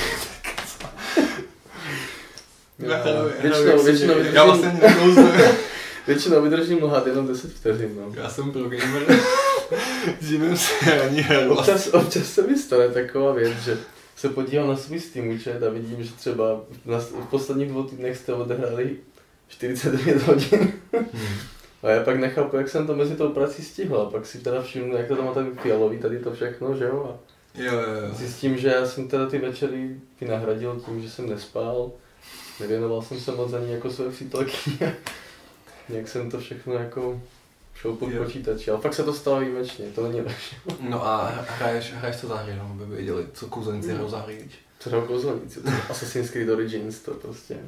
Speaker 2: Většinou vydržím lhát jenom 10 vteřin, no.
Speaker 1: Já jsem pro gamer, živím se ani her.
Speaker 2: Občas se mi stane taková věc, že se podívám na svůj Steam účet a vidím, že třeba v posledních 2 týdnech jste odehráli 49 hodin. A já pak nechápu, jak jsem to mezi tou prací stihl, a pak si teda všimnu, jak to tam má tady fialový, tady to všechno, že jo? A
Speaker 1: jo.
Speaker 2: zjistím, že já jsem teda ty večery vynahradil tím, že jsem nespal, nevěnoval jsem se moc ani jako své přítelkyně. Jak jsem to všechno jako šel pod počítači, ale fakt se to stalo výjimečně, to není lepší.
Speaker 1: No a hraješ co za hry, no, aby věděli, co kouzelníci hrajou za hry,
Speaker 2: Co hrajou kouzelníci, Assassin's Creed Origins, to prostě.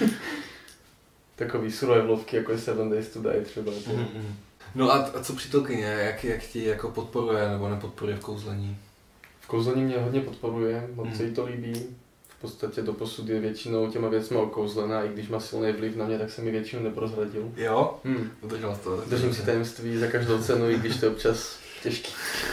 Speaker 2: Takový survivalovky, jako je 7 Days to Die třeba.
Speaker 1: No a co přítelkyně, jak ti jako podporuje nebo nepodporuje v kouzlení?
Speaker 2: V kouzlení mě hodně podporuje, moc se jí to líbí. V podstatě doposud je většinou těma věcma okouzlená, i když má silný vliv na mě, tak se mi většinou neprozradil.
Speaker 1: Jo? Udržel to.
Speaker 2: Držím si tajemství za každou cenu, i když to je občas těžký.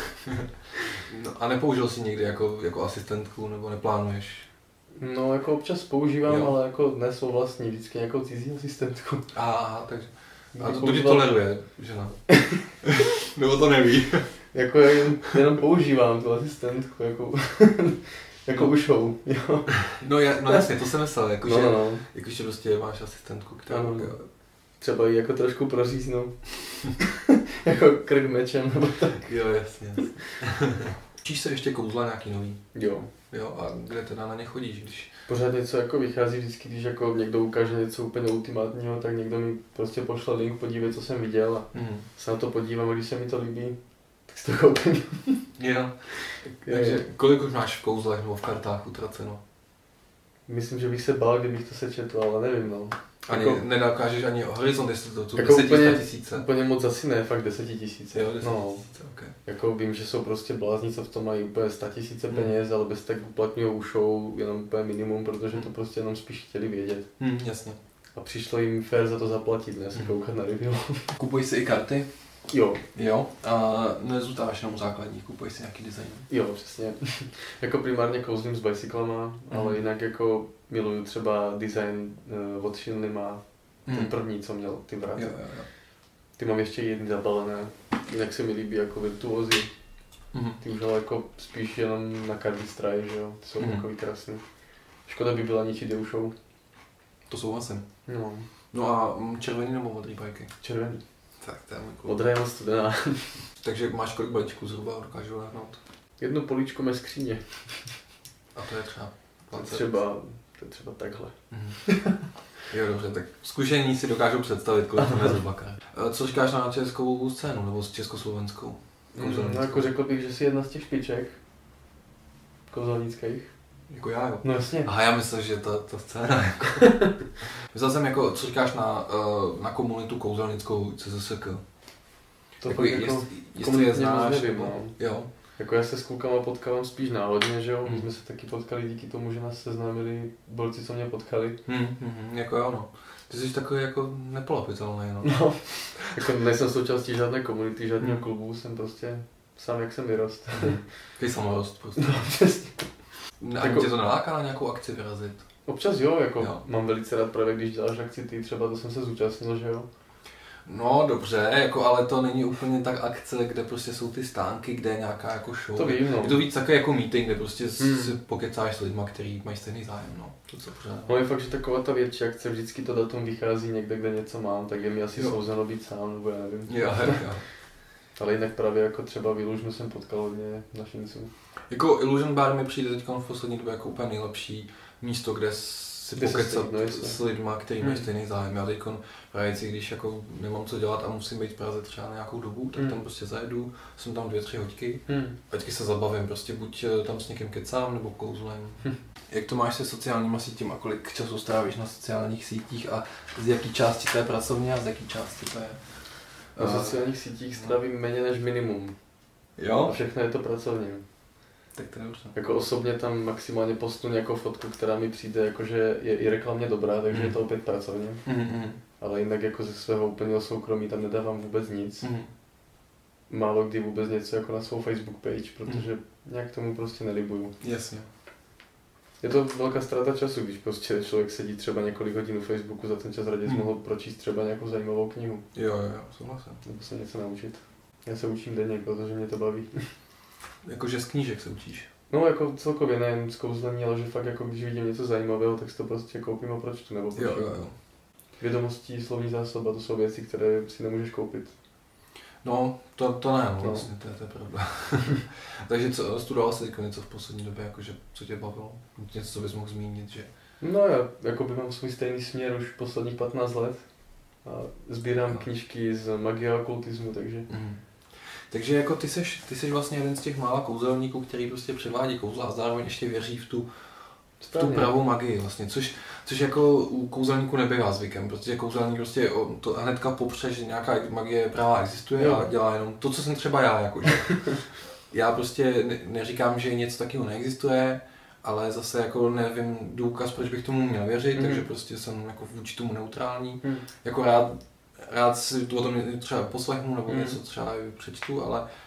Speaker 1: No a nepoužil jsi někdy jako asistentku, nebo neplánuješ?
Speaker 2: No, jako občas používám, ale jako dnes svou vlastní, vždycky nějakou cizí asistentku.
Speaker 1: Aha, takže. A to ti toleruje, žena? Nebo to neví?
Speaker 2: Jako jenom používám tu asistentku, jako ušou, jo.
Speaker 1: No jasně, to jsem myslel, jakože jakože prostě máš asistentku, která...
Speaker 2: Třeba ji jako trošku proříznu, jako krk mečem, nebo tak.
Speaker 1: Jo, jasně. Učíš se ještě kouzla nějaký nový? Jo, a kde teda na ně chodíš, když...
Speaker 2: Pořád něco jako vychází vždycky, když jako někdo ukáže něco úplně ultimátního, tak někdo mi prostě pošle link, podívej, co jsem viděl a se na to podívám a když se mi to líbí, tak si to koupím.
Speaker 1: Jo. Takže kolik už máš v kouzlech nebo v kartách utraceno?
Speaker 2: Myslím, že bych se bál, kdybych to sečetl, ale nevím, no.
Speaker 1: Ani jako, nedokážeš ani horizont, jestli to tu
Speaker 2: jako
Speaker 1: 10 000.
Speaker 2: Úplně moc asi ne, fakt 10 000.
Speaker 1: Jo, 10 000, okay.
Speaker 2: Jako vím, že jsou prostě blázni, co v tom mají úplně 100 000 peněz, ale bez tak uplatňují ušou jenom úplně minimum, protože to prostě jenom spíš chtěli vědět.
Speaker 1: Jasně.
Speaker 2: A přišlo jim fér za to zaplatit, ne se koukat na review.
Speaker 1: Kupují si i karty?
Speaker 2: Jo.
Speaker 1: A nezůstáváš jenom základní, kupuješ si nějaký design?
Speaker 2: Jo, přesně. Jako primárně kouzlím s bicyklama, ale jinak jako miluju třeba design od Shinlima, ten první, co měl ty vráty.
Speaker 1: Jo.
Speaker 2: Ty mám ještě jedny zabalené, jinak se mi líbí jako virtuózy. Ty už ale jako spíš jenom na Cardistry, že jo, ty jsou takový krásný. Škoda by byla ničit je ušou.
Speaker 1: To souhlasím.
Speaker 2: No.
Speaker 1: No a červený nebo modrý bajky?
Speaker 2: Červený.
Speaker 1: Tak to je můj klub.
Speaker 2: Odra je studená.
Speaker 1: Takže máš kolik balíčků zhruba, dokážu odhadnout?
Speaker 2: Jednu políčku mé skříně.
Speaker 1: A to je třeba 20?
Speaker 2: To je třeba takhle.
Speaker 1: Jo, dobře, tak zkušení si dokážou představit, kolik to je zhruba. Co říkáš na českou scénu, nebo československou?
Speaker 2: No, jako řekl bych, že jsi jedna z těch špiček kouzelnických.
Speaker 1: Jako já, jo?
Speaker 2: No jasně.
Speaker 1: Aha, já myslel, že ta scéna jako... Myslel jsem jako, co říkáš na komunitu kouzelnickou CZSK?
Speaker 2: To
Speaker 1: jako,
Speaker 2: jestli
Speaker 1: je znáš,
Speaker 2: nevím,
Speaker 1: nebo...
Speaker 2: no.
Speaker 1: Jo.
Speaker 2: Jako já se s klukama potkávám spíš náhodně, že jo? My jsme se taky potkali díky tomu, že nás seznámili borci, co mě potkali.
Speaker 1: Jako jo, no. Ty jsi takový jako nepolapitelný, no.
Speaker 2: No, jako nejsem součástí žádné komunity, žádného klubu, jsem prostě sám jak jsem vyrost.
Speaker 1: Ty samorost prostě.
Speaker 2: No, přesně.
Speaker 1: Ani jako... tě to neláká na nějakou akci vyrazit?
Speaker 2: Občas jo, jako jo. Mám velice rád právě, když děláš akci ty, třeba to jsem se zúčastnil, že jo?
Speaker 1: No dobře, jako, ale to není úplně tak akce, kde prostě jsou ty stánky, kde je nějaká jako show.
Speaker 2: To vím, no.
Speaker 1: Je to víc takový jako meeting, kde prostě si pokecáš s lidma, kteří mají stejný zájem, no. To co pořád.
Speaker 2: No je fakt, že taková ta větší akce, vždycky to datum vychází někde, kde něco mám, tak je mi asi souzeno být sám, nebo já nevím.
Speaker 1: Jo.
Speaker 2: Ale jinak právě jako třeba v Illusionu jsem potkal hodně našinců.
Speaker 1: Jako Illusion Bar mi přijde teď v poslední době jako úplně nejlepší místo, kde si pokecat s lidma, kteří mají stejný zájem. Já teď právě když jako nemám co dělat a musím být v Praze třeba na nějakou dobu, tak tam prostě zajedu, jsem tam 2-3 hoďky a vždycky se zabavím, prostě buď tam s někým kecám nebo kouzlem. Jak to máš se sociálníma sítěma, kolik času strávíš na sociálních sítích a z jaký části to je pracovně a z jaký části to je?
Speaker 2: Na sociálních sítích strávím méně než minimum.
Speaker 1: Jo?
Speaker 2: A všechno je to pracovně.
Speaker 1: Tak to je dobře.
Speaker 2: Jako osobně tam maximálně postnu nějakou fotku, která mi přijde, jakože je i reklamně dobrá, takže je to opět pracovně. Ale jinak jako ze svého úplného soukromí tam nedávám vůbec nic. Málo kdy vůbec něco jako na svou Facebook page, protože nějak tomu prostě nelibuju.
Speaker 1: Jasně.
Speaker 2: Je to velká ztráta času, když prostě člověk sedí třeba několik hodin na Facebooku, za ten čas raději mohl pročíst třeba nějakou zajímavou knihu.
Speaker 1: Jo, souhlasím.
Speaker 2: Nebo se něco naučit. Já se učím denně, protože mě to baví.
Speaker 1: Jakože z knížek se učíš?
Speaker 2: No jako celkově nejen z kouzlení, ale že fakt jako když vidím něco zajímavého, tak si to prostě koupím a pročtu nebo pročtu.
Speaker 1: Jo.
Speaker 2: Vědomostí, slovní zásoba, to jsou věci, které si nemůžeš koupit.
Speaker 1: No, to ne, no. Vlastně, to je pravda. Takže co, studoval jsi něco v poslední době, jakože, co tě bavilo? Něco, co bys mohl zmínit, že?
Speaker 2: No já jako by mám svůj stejný směr už posledních 15 let a sbírám knížky z magie a okultismu, takže...
Speaker 1: Takže jako ty seš vlastně jeden z těch mála kouzelníků, který prostě převádí kouzla a zároveň ještě věří v tu pravou magii vlastně, což jako u kouzelníků nebývá zvykem, protože kouzelník prostě to hnedka popře, že nějaká magie pravá existuje a dělá jenom to, co jsem třeba já, jakože. Já prostě neříkám, že něco takového neexistuje, ale zase jako nevím důkaz, proč bych tomu měl věřit, takže prostě jsem jako vůči tomu neutrální, jako rád si to o tom třeba poslechnu nebo něco třeba přečtu,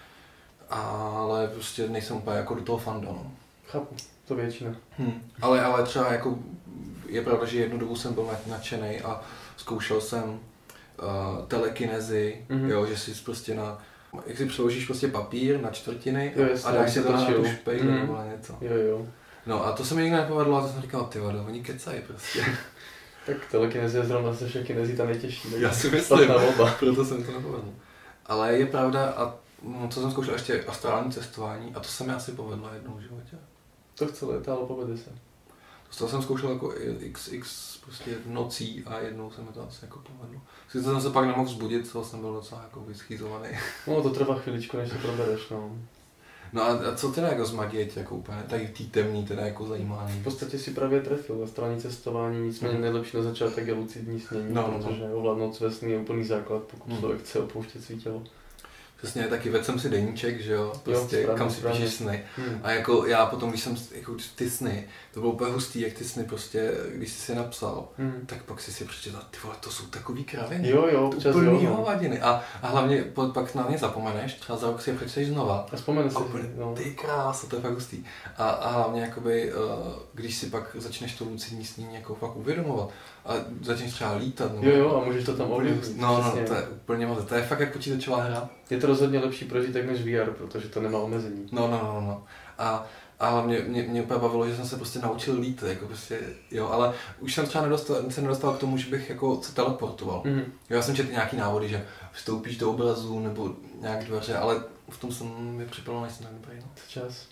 Speaker 1: ale prostě nejsem úplně jako do toho fanda, no.
Speaker 2: Chápu, to většina.
Speaker 1: Ale třeba jako je pravda, že jednu dobu jsem byl nadšenej a zkoušel jsem telekinezi, jo, že si prostě jak si přeložíš prostě papír na čtvrtiny a dáš si to na tu špejlu nebo na něco.
Speaker 2: Jo.
Speaker 1: No a to se mi nikdy nepovedlo a to jsem říkal, ty vado, oni kecají prostě.
Speaker 2: Tak telekinezi je zrovna se však kinezi ta nejtěžší.
Speaker 1: Já si myslím, proto jsem to nepovedl. Ale je pravda, a co jsem zkoušel ještě astrální cestování a to se mi asi povedlo jednou v životě.
Speaker 2: To chce let, ale povede se.
Speaker 1: To jsem zkoušel jako x prostě nocí a jednou se mi to asi jako povedlo. Sice jsem se pak nemohl vzbudit, co jsem byl docela jako vyschýzovaný.
Speaker 2: No to trvá chviličku, než se probereš, no.
Speaker 1: No a co teda jako z magie tě jako úplně tady tý temný teda jako zajímá?
Speaker 2: V podstatě si právě trefil astrální cestování, nicméně nejlepší na začátek je lucidní snění, protože ovládnout své sny je úplný základ, pokud člověk chce opouštět svý tělo.
Speaker 1: Přesně, taky vedl jsem si deníček, že jo, prostě správně, kam si píšeš sny. A jako já potom, když jsem jako ty sny, to bylo úplně hustý, jak ty sny prostě, když jsi si napsal, tak pak si přečetl, ty vole, to jsou takový kraviny.
Speaker 2: Jo,
Speaker 1: to úplný hovadiny. A hlavně pak na ně zapomeneš, třeba za rok si je přečteš znova.
Speaker 2: A vzpomeneš si.
Speaker 1: Ty krása, to je fakt hustý. A hlavně jakoby, když si pak začneš to lucidní snění jako fakt uvědomovat a začneš třeba lítat.
Speaker 2: Jo, a můžeš to tam ovlivnit.
Speaker 1: No, to je úplně moc, to je fakt jak počítačová hra.
Speaker 2: Je to rozhodně lepší prožitek než VR, protože to nemá omezení.
Speaker 1: No. A A mě úplně bavilo, že jsem se prostě naučil lítat, jako prostě, jo, ale už jsem třeba se nedostal k tomu, že bych jako se teleportoval.
Speaker 2: Mm-hmm.
Speaker 1: Já jsem četl nějaký návody, že vstoupíš do obrazu nebo nějak dveře, ale v tom jsem mi připadal, nejsem tak dobrý. No.
Speaker 2: Čas.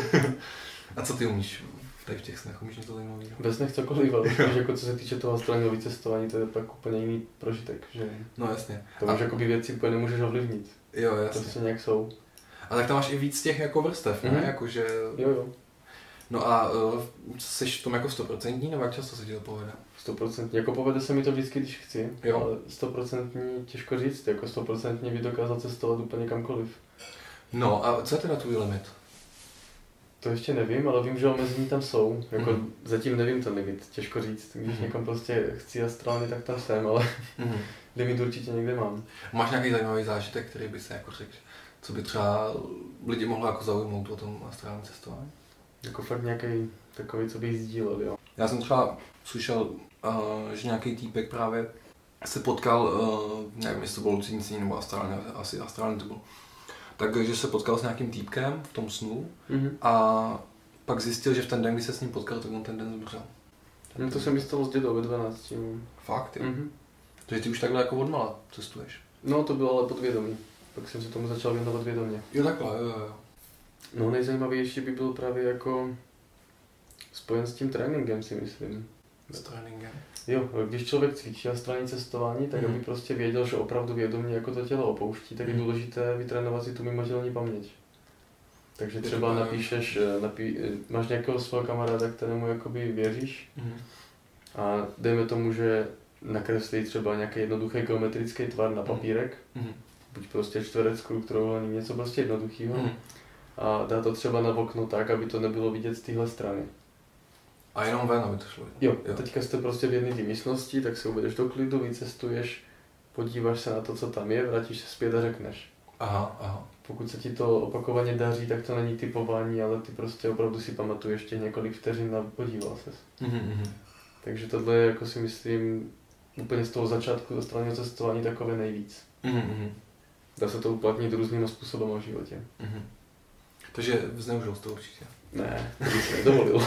Speaker 1: A co ty umíš tady v těch snech? Umíš něco zajímavého?
Speaker 2: Ve snech cokoliv, ale jako co se týče toho astrálního vycestování, to je pak úplně jiný prožitek, že?
Speaker 1: No jasně.
Speaker 2: To už jakoby věci úplně nemůžeš ovlivnit.
Speaker 1: Jo, jasně.
Speaker 2: To prostě nějak jsou.
Speaker 1: A tak tam máš i víc těch jako vrstev, ne? Jakože...
Speaker 2: Jo.
Speaker 1: No a jsi v tom jako 100% nebo jak často se ti to povede?
Speaker 2: 100%. Jako povede se mi to vždycky, když chci,
Speaker 1: jo.
Speaker 2: ale 100% těžko říct, jako 100% by dokázal cestovat úplně kamkoliv.
Speaker 1: No a co je teda tvůj limit?
Speaker 2: To ještě nevím, ale vím, že omezení tam jsou. Jako zatím nevím ten limit, těžko říct. Když někam prostě chci astrálně, tak tam jsem, ale limit určitě někde mám.
Speaker 1: Máš nějaký zajímavý zážitek, který by se jako řekl, co by třeba lidi mohlo jako zaujmout o tom astrálním cestování?
Speaker 2: Jako fakt nějaký takový, co bych sdílel, jo.
Speaker 1: Já jsem třeba slyšel, že nějaký týpek právě se potkal, nevím, jestli to bylo lucidní sní nebo asi astrálně to bylo, takže se potkal s nějakým týpkem v tom snu a pak zjistil, že v ten den, kdy se s ním potkal, tak on ten den zemřel.
Speaker 2: No to se mi stalo s dědou ve 12.
Speaker 1: Fakt, jo? Takže ty už takhle jako odmala cestuješ?
Speaker 2: No to bylo ale podvědomí. Pak jsem se tomu začal věnovat vědomě.
Speaker 1: Jo takhle, jo.
Speaker 2: No nejzajímavější by byl právě jako spojen s tím tréninkem, si myslím.
Speaker 1: S tréninkem?
Speaker 2: Jo, když člověk cvičí astrální cestování, tak aby prostě věděl, že opravdu vědomě jako to tělo opouští, tak je důležité vytrénovat si tu mimotělní paměť. Takže třeba napíšeš, máš nějakého svého kamaráda, kterému jakoby věříš a dejme tomu, že nakreslí třeba nějaký jednoduchý geometrický tvar na papírek, buď prostě čtverec, kruh, trojúhelník, něco prostě jednoduchého. A dá to třeba na okno tak, aby to nebylo vidět z téhle strany.
Speaker 1: A jenom ven, aby to šlo.
Speaker 2: Jo, teďka jste prostě v jedné té místnosti, tak se uvedeš do klidu, vycestuješ, podíváš se na to, co tam je, vrátíš se zpět a řekneš.
Speaker 1: Aha.
Speaker 2: Pokud se ti to opakovaně daří, tak to není typování, ale ty prostě opravdu si pamatuješ těch několik vteřin a podíval ses. Takže tohle je, jako si myslím, úplně z toho začátku astrálního cestování takové nejvíc. Dá se to uplatnit různým způsobem v životě.
Speaker 1: Takže zneužil jsi to určitě.
Speaker 2: Ne, to bych nedovolil.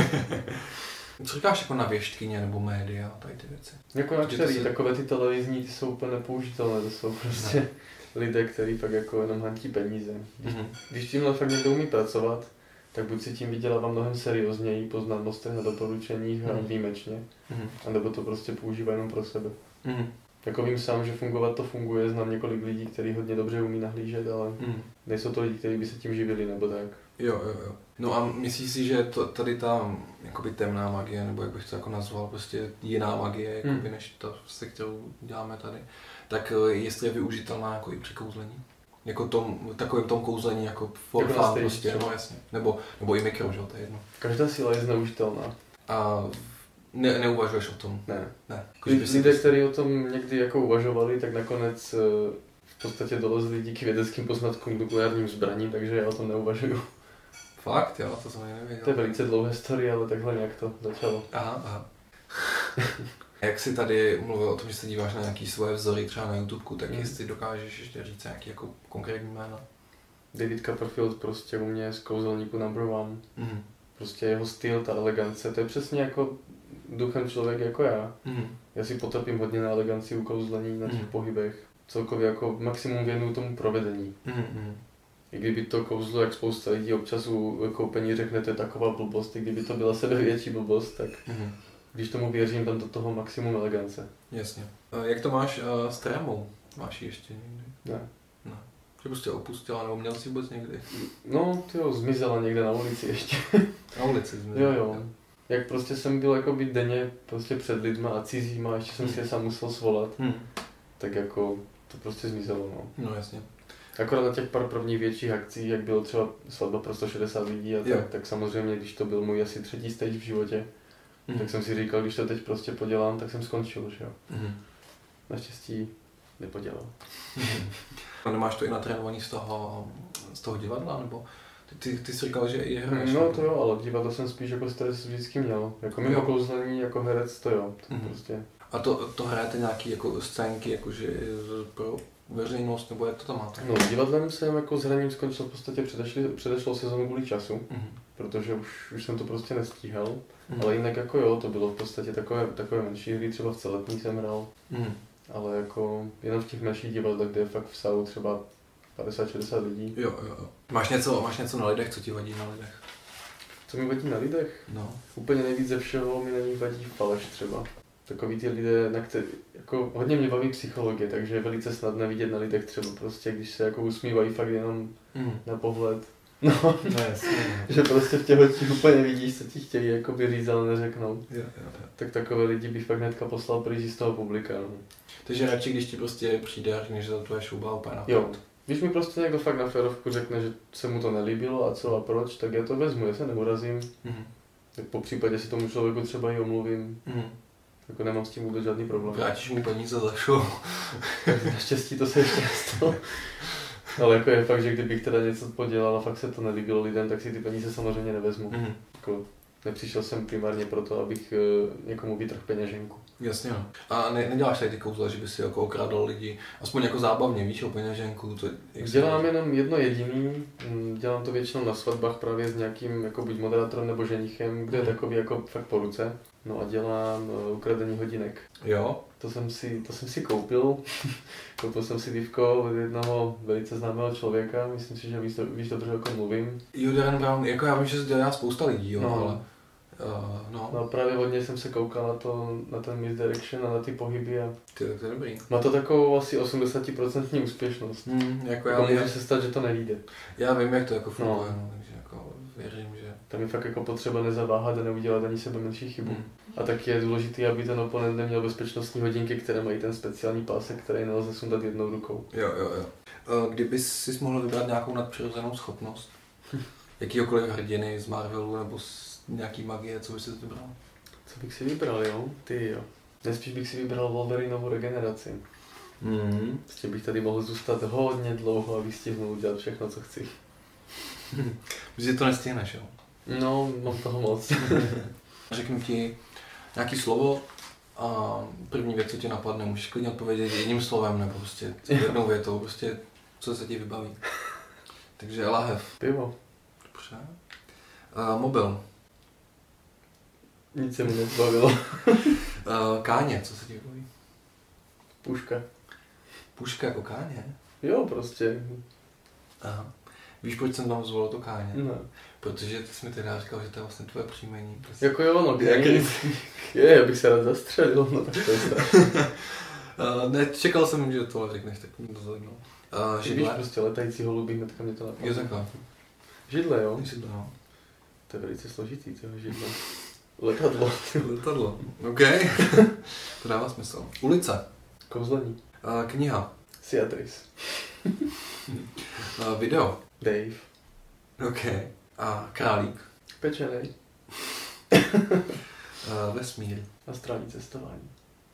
Speaker 1: Co říkáš jako na věštkyně nebo média a tady ty věci?
Speaker 2: Jako na který, takové ty televizní, ty jsou úplně nepoužitelné, to jsou prostě lidé, kteří fakt jako jenom hantí peníze. Když tímhle fakt někdo umí pracovat, tak buď si tím vydělává mnohem seriózněji, po znalostech na doporučeních a výjimečně, anebo to prostě používá jenom pro sebe. Jako vím sám, že fungovat to funguje, znám několik lidí, kteří hodně dobře umí nahlížet, ale nejsou to lidi, kteří by se tím živili nebo tak.
Speaker 1: Jo. No a myslíš si, že tady ta jakoby temná magie, nebo jak bych to jako nazval, prostě jiná magie, jakoby, než ta, se kterou děláme tady, tak jestli je využitelná jako i při kouzlení? Jako takovým tom kouzlení jako for fun prostě, no jasně. Nebo i mikro, že to je jedno.
Speaker 2: Každá síla je zneužitelná.
Speaker 1: A neuvažuješ o tom?
Speaker 2: Ne.
Speaker 1: Lidé,
Speaker 2: kteří o tom někdy jako uvažovali, tak nakonec v podstatě dolezli díky vědeckým poznatkům k nukleárním zbraním, takže já o tom neuvažuju.
Speaker 1: Fakt, jo, to jsem ani nevěděl.
Speaker 2: To je velice dlouhé story, ale takhle nějak to začalo.
Speaker 1: Aha. Jak jsi tady mluvil o tom, že se díváš na nějaký svoje vzory třeba na YouTubeku, tak jestli dokážeš ještě říct nějaký jako konkrétní jméno?
Speaker 2: David Copperfield prostě u mě z kouzelníku number one. Prostě jeho styl, ta elegance, to je přesně jako duchem člověk jako já. Já si potrpím hodně na eleganci u kouzlení, na těch pohybech. Celkově jako maximum věnuju tomu provedení. I kdyby to kouzlo, jak spousta lidí občas u koupení řekne, to je taková blbost, i kdyby to byla sebevětší blbost, tak když tomu věřím, tam do toho maximum elegance.
Speaker 1: Jasně. Jak to máš s trémou? Máš ji ještě někdy?
Speaker 2: Ne.
Speaker 1: Že prostě opustila, nebo měl jsi vůbec někdy?
Speaker 2: No, zmizela někde na ulici ještě.
Speaker 1: Na ulici zmizela?
Speaker 2: Jo. Jak prostě jsem byl jakoby denně prostě před lidma a cizíma, a ještě jsem si je sám musel svolat, tak jako to prostě zmizelo, no.
Speaker 1: No jasně.
Speaker 2: Akorát na těch pár prvních větších akcí, jak bylo třeba svatba pro 160 lidí a tak samozřejmě, když to byl můj asi třetí stage v životě, tak jsem si říkal, když to teď prostě podělám, tak jsem skončil, že jo. Naštěstí nepodělal.
Speaker 1: A nemáš to i natrénovaný z toho divadla, nebo ty jsi říkal, že i hraješ?
Speaker 2: No to jo, ale v divadle jsem spíš jako stres vždycky měl. Jako mimo kouzlení, jako herec to jo, to prostě.
Speaker 1: A to hrajete nějaký jako scénky, jakože veřejnost, nebo jak to tam máte?
Speaker 2: No, divadlem jsem jako s hraním skončil v podstatě předešlou sezonu kvůli času, protože už jsem to prostě nestíhal, ale jinak jako jo, to bylo v podstatě takové menší hry, třeba v Celetní jsem hrál, ale jako jenom v těch menších divadlech, kde je fakt v sálu třeba 50-60 lidí.
Speaker 1: Jo. Máš něco na lidech, co ti vadí na lidech?
Speaker 2: Co mi vadí na lidech?
Speaker 1: No.
Speaker 2: Úplně nejvíc ze všeho mi na nich vadí faleš třeba. Takový ty lidé, jako hodně mě baví psychologie, takže je velice snadné vidět na lidech třeba prostě, když se jako usmívají fakt jenom na pohled. No jasně. Že prostě v těch očích úplně vidíš, co ti chtějí jakoby říct, ale neřeknou.
Speaker 1: Jo.
Speaker 2: Tak takové lidi bych fakt hnedka poslal pryč z toho publika. No.
Speaker 1: Takže radši, když ti prostě přijde a řekneš, že to tvoje šuba úplně na
Speaker 2: Jo. Když mi prostě někdo fakt na férovku řekne, že se mu to nelíbilo a co a proč, tak já to vezmu, já se neurazím. Tak po případě si tomu člověku třeba i omluvím. Jako nemám s tím vůbec žádný problém.
Speaker 1: Vrátíš mu peníze za show.
Speaker 2: Naštěstí to se ještě nestalo. Ale jako je fakt, že kdybych teda něco podělal a fakt se to nelíbilo lidem, tak si ty peníze samozřejmě nevezmu. Jako nepřišel jsem primárně proto, abych někomu vytrhl peněženku.
Speaker 1: Jasně. A neděláš tady ty kouzla, že by si jako okrádal lidi, aspoň jako zábavně, víš, o peněženku?
Speaker 2: Dělám jenom jedno jediný, dělám to většinou na svatbách právě s nějakým jako buď moderátorem nebo ženichem, kde je takový jako fakt po ruce. No a dělám ukradení hodinek.
Speaker 1: Jo?
Speaker 2: To jsem si koupil. Koupil jsem si dívko od jednoho velice známého člověka, myslím si, že víš dobře, o kom mluvím.
Speaker 1: Jo, Darren Brown, jako já vím, že se dělá spousta lidí, jo,
Speaker 2: no.
Speaker 1: Ale...
Speaker 2: No právě od něj jsem se koukal na ten Misdirection a na ty pohyby a...
Speaker 1: To je dobrý.
Speaker 2: Má to takovou asi 80% úspěšnost.
Speaker 1: Jako
Speaker 2: může se stát, že to nevíde.
Speaker 1: Já vím, jak to jako funguje, takže jako věřím, že...
Speaker 2: Tam je fakt jako potřeba nezaváhat a neudělat ani sebe menší chybu. A taky je důležité, aby ten oponent neměl bezpečnostní hodinky, které mají ten speciální pásek, který nelze sundat jednou rukou.
Speaker 1: Jo. Kdybys si mohl vybrat nějakou nadpřirozenou schopnost, jakýkoliv hrdiny z Marvelu nebo z nějaký magie, co bys si vybral?
Speaker 2: Co bych si vybral, jo? Ty jo. Nespíš bych si vybral Wolverineovu regeneraci. Prostě bych tady mohl zůstat hodně dlouho a vystihnul udělat všechno, co chci.
Speaker 1: Že to nestihneš, jo?
Speaker 2: No, mám toho moc.
Speaker 1: Řeknu ti nějaký slovo a první věc, co ti napadne, můžeš klidně odpovědět jedním slovem nebo prostě jednou větou, prostě co se ti vybaví. Takže lahev.
Speaker 2: Pivo.
Speaker 1: Dobře. Mobil.
Speaker 2: Nic se mi nezbavilo.
Speaker 1: Káně, co se ti vybaví?
Speaker 2: Puška.
Speaker 1: Puška jako káně?
Speaker 2: Jo, prostě.
Speaker 1: Aha. Víš, proč jsem tam zvolil to káně?
Speaker 2: No.
Speaker 1: Protože ty jsi mi teda říkal, že to je vlastně tvoje příjmení.
Speaker 2: Prostě. Jako jo, no, já bych se rád zastřelil, no tak to je strašné.
Speaker 1: Ne, čekal jsem, že tohle řekneš, tak mi to zajímalo.
Speaker 2: Židle? Víš, prostě letající holuby, hnedka mě to napadlo.
Speaker 1: Jo, takhle.
Speaker 2: Židle, jo?
Speaker 1: Židle, no.
Speaker 2: To je velice složitý, toho židle. Letadlo.
Speaker 1: Letadlo, OK. To dává smysl. Ulice.
Speaker 2: Kouzlení.
Speaker 1: Kniha.
Speaker 2: Theatris.
Speaker 1: Video.
Speaker 2: Dave.
Speaker 1: OK. Králík.
Speaker 2: Pečenej.
Speaker 1: Vesmír.
Speaker 2: Astrální cestování.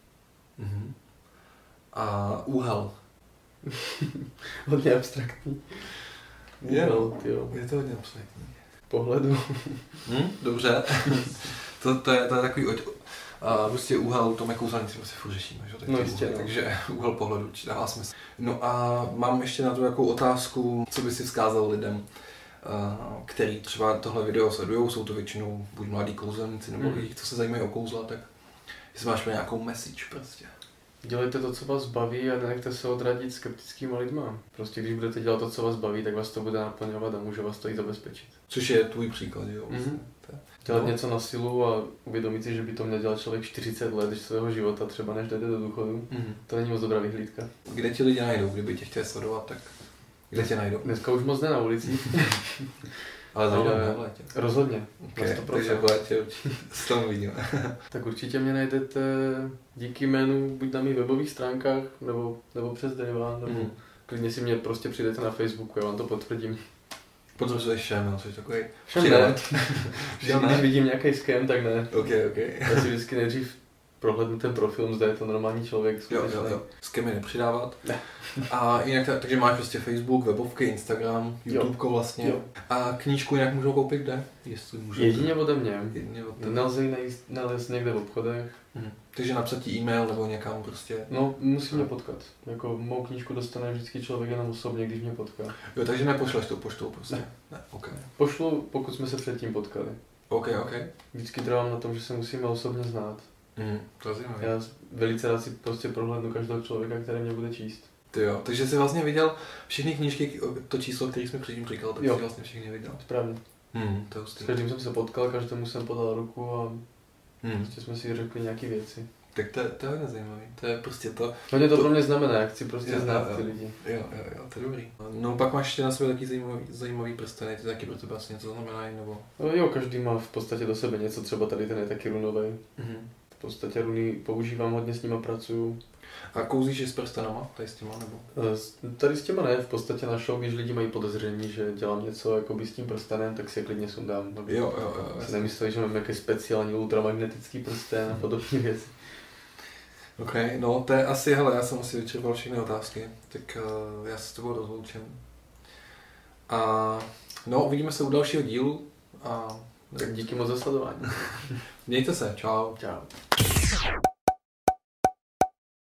Speaker 1: Úhel.
Speaker 2: Hodně abstraktní. Úhel, jo.
Speaker 1: Je to hodně abstraktní.
Speaker 2: Pohledu.
Speaker 1: Dobře. to je takový prostě úhel, to my kouzelníci prostě furt řešíme, že?
Speaker 2: No jistě, no.
Speaker 1: Takže úhel pohledu určitě dává smysl. No a mám ještě na to jakou otázku, co by si vzkázal lidem, který třeba tohle video sledujou, jsou to většinou buď mladí kouzelníci nebo lidi, co se zajímají o kouzla, tak jestli máš nějakou message prostě.
Speaker 2: Dělejte to, co vás baví a nenechte se odradit skeptickýma lidma. Prostě když budete dělat to, co vás baví, tak vás to bude naplňovat a může vás to i zabezpečit.
Speaker 1: Což je tvůj příklad, jo?
Speaker 2: Dělat něco na silu a uvědomit si, že by to měl dělat člověk 40 let svého života, třeba než dojde do důchodu, to není moc dobrá vyhlídka.
Speaker 1: Kde ti lidi najdou, kdyby tě chtěli sledovat, tak kde tě najdou?
Speaker 2: Dneska už moc ne na ulicích.
Speaker 1: Ale zajímavé v létě.
Speaker 2: Rozhodně,
Speaker 1: okay, takže v létě s tom vidíme.
Speaker 2: Tak určitě mě najdete díky jménu buď na mých webových stránkách, nebo přes Deva, nebo klidně si mě prostě přijdete na Facebooku, já vám to potvrdím.
Speaker 1: Potvrzuješ všem, jsi takový...
Speaker 2: Všem ne. Když vidím nějaký scam, tak ne.
Speaker 1: OK.
Speaker 2: Já si vždycky nejdřív prohlédnu ten profil, zda je to normální člověk.
Speaker 1: Jo. S kým je nepřidávat. A jinak, takže máš prostě Facebook, webovky, Instagram, YouTubeko vlastně. Jo. A knížku jinak můžou koupit kde? Jestli můžou.
Speaker 2: Jedině ode mě. Nelze ji nalézt někde v obchodech.
Speaker 1: Takže napsat ti e-mail nebo někam prostě.
Speaker 2: No, musí mě potkat. Jako mou knížku dostane vždycky člověk jenom osobně, když mě potká.
Speaker 1: Jo, takže nepošleš to poštou prostě? Ne, okay.
Speaker 2: Pošlu, pokud jsme se předtím potkali.
Speaker 1: OK.
Speaker 2: Vždycky trvám na tom, že se musíme osobně znát.
Speaker 1: To je zajímavé.
Speaker 2: Já velice rád si prostě prohlédnu každého člověka, který mě bude číst.
Speaker 1: Ty jo, takže jsi vlastně viděl všechny knížky, to číslo, který jsme předtím říkal, tak jsi vlastně všechny viděl.
Speaker 2: Správně.
Speaker 1: To je hustý.
Speaker 2: S každým jsem se potkal, každému jsem podal ruku a prostě jsme si řekli nějaké věci.
Speaker 1: Tak to je hodně zajímavý, to je prostě to...
Speaker 2: Hodně to pro mě znamená, jak chci prostě znát ty lidi.
Speaker 1: Jo, to je dobrý. No pak máš ještě na sebe taky zajímavý prsteny, ty taky pro tebe asi něco znamenají, nebo...
Speaker 2: Jo, každý má v podstatě do sebe něco, třeba tady ten je taky runový. V podstatě runy používám, hodně s nima pracuju.
Speaker 1: A kouzíš je s prstenama, tady s těma, nebo?
Speaker 2: Tady s těma ne, v podstatě na show, když lidi mají podezření, že dělám něco jakoby s tím prstenem, tak si je klidně sundám.
Speaker 1: Jo.
Speaker 2: Si nemyslím, že mám nějaký speciální ultramagnetický prsten a podobné věci.
Speaker 1: OK, no to je asi, hele, já jsem asi vyčerpal všechny otázky, tak já se s tebou rozloučím. A no, uvidíme se u dalšího dílu.
Speaker 2: Tak díky moc za sledování.
Speaker 1: Mějte se, čau.
Speaker 2: Čau.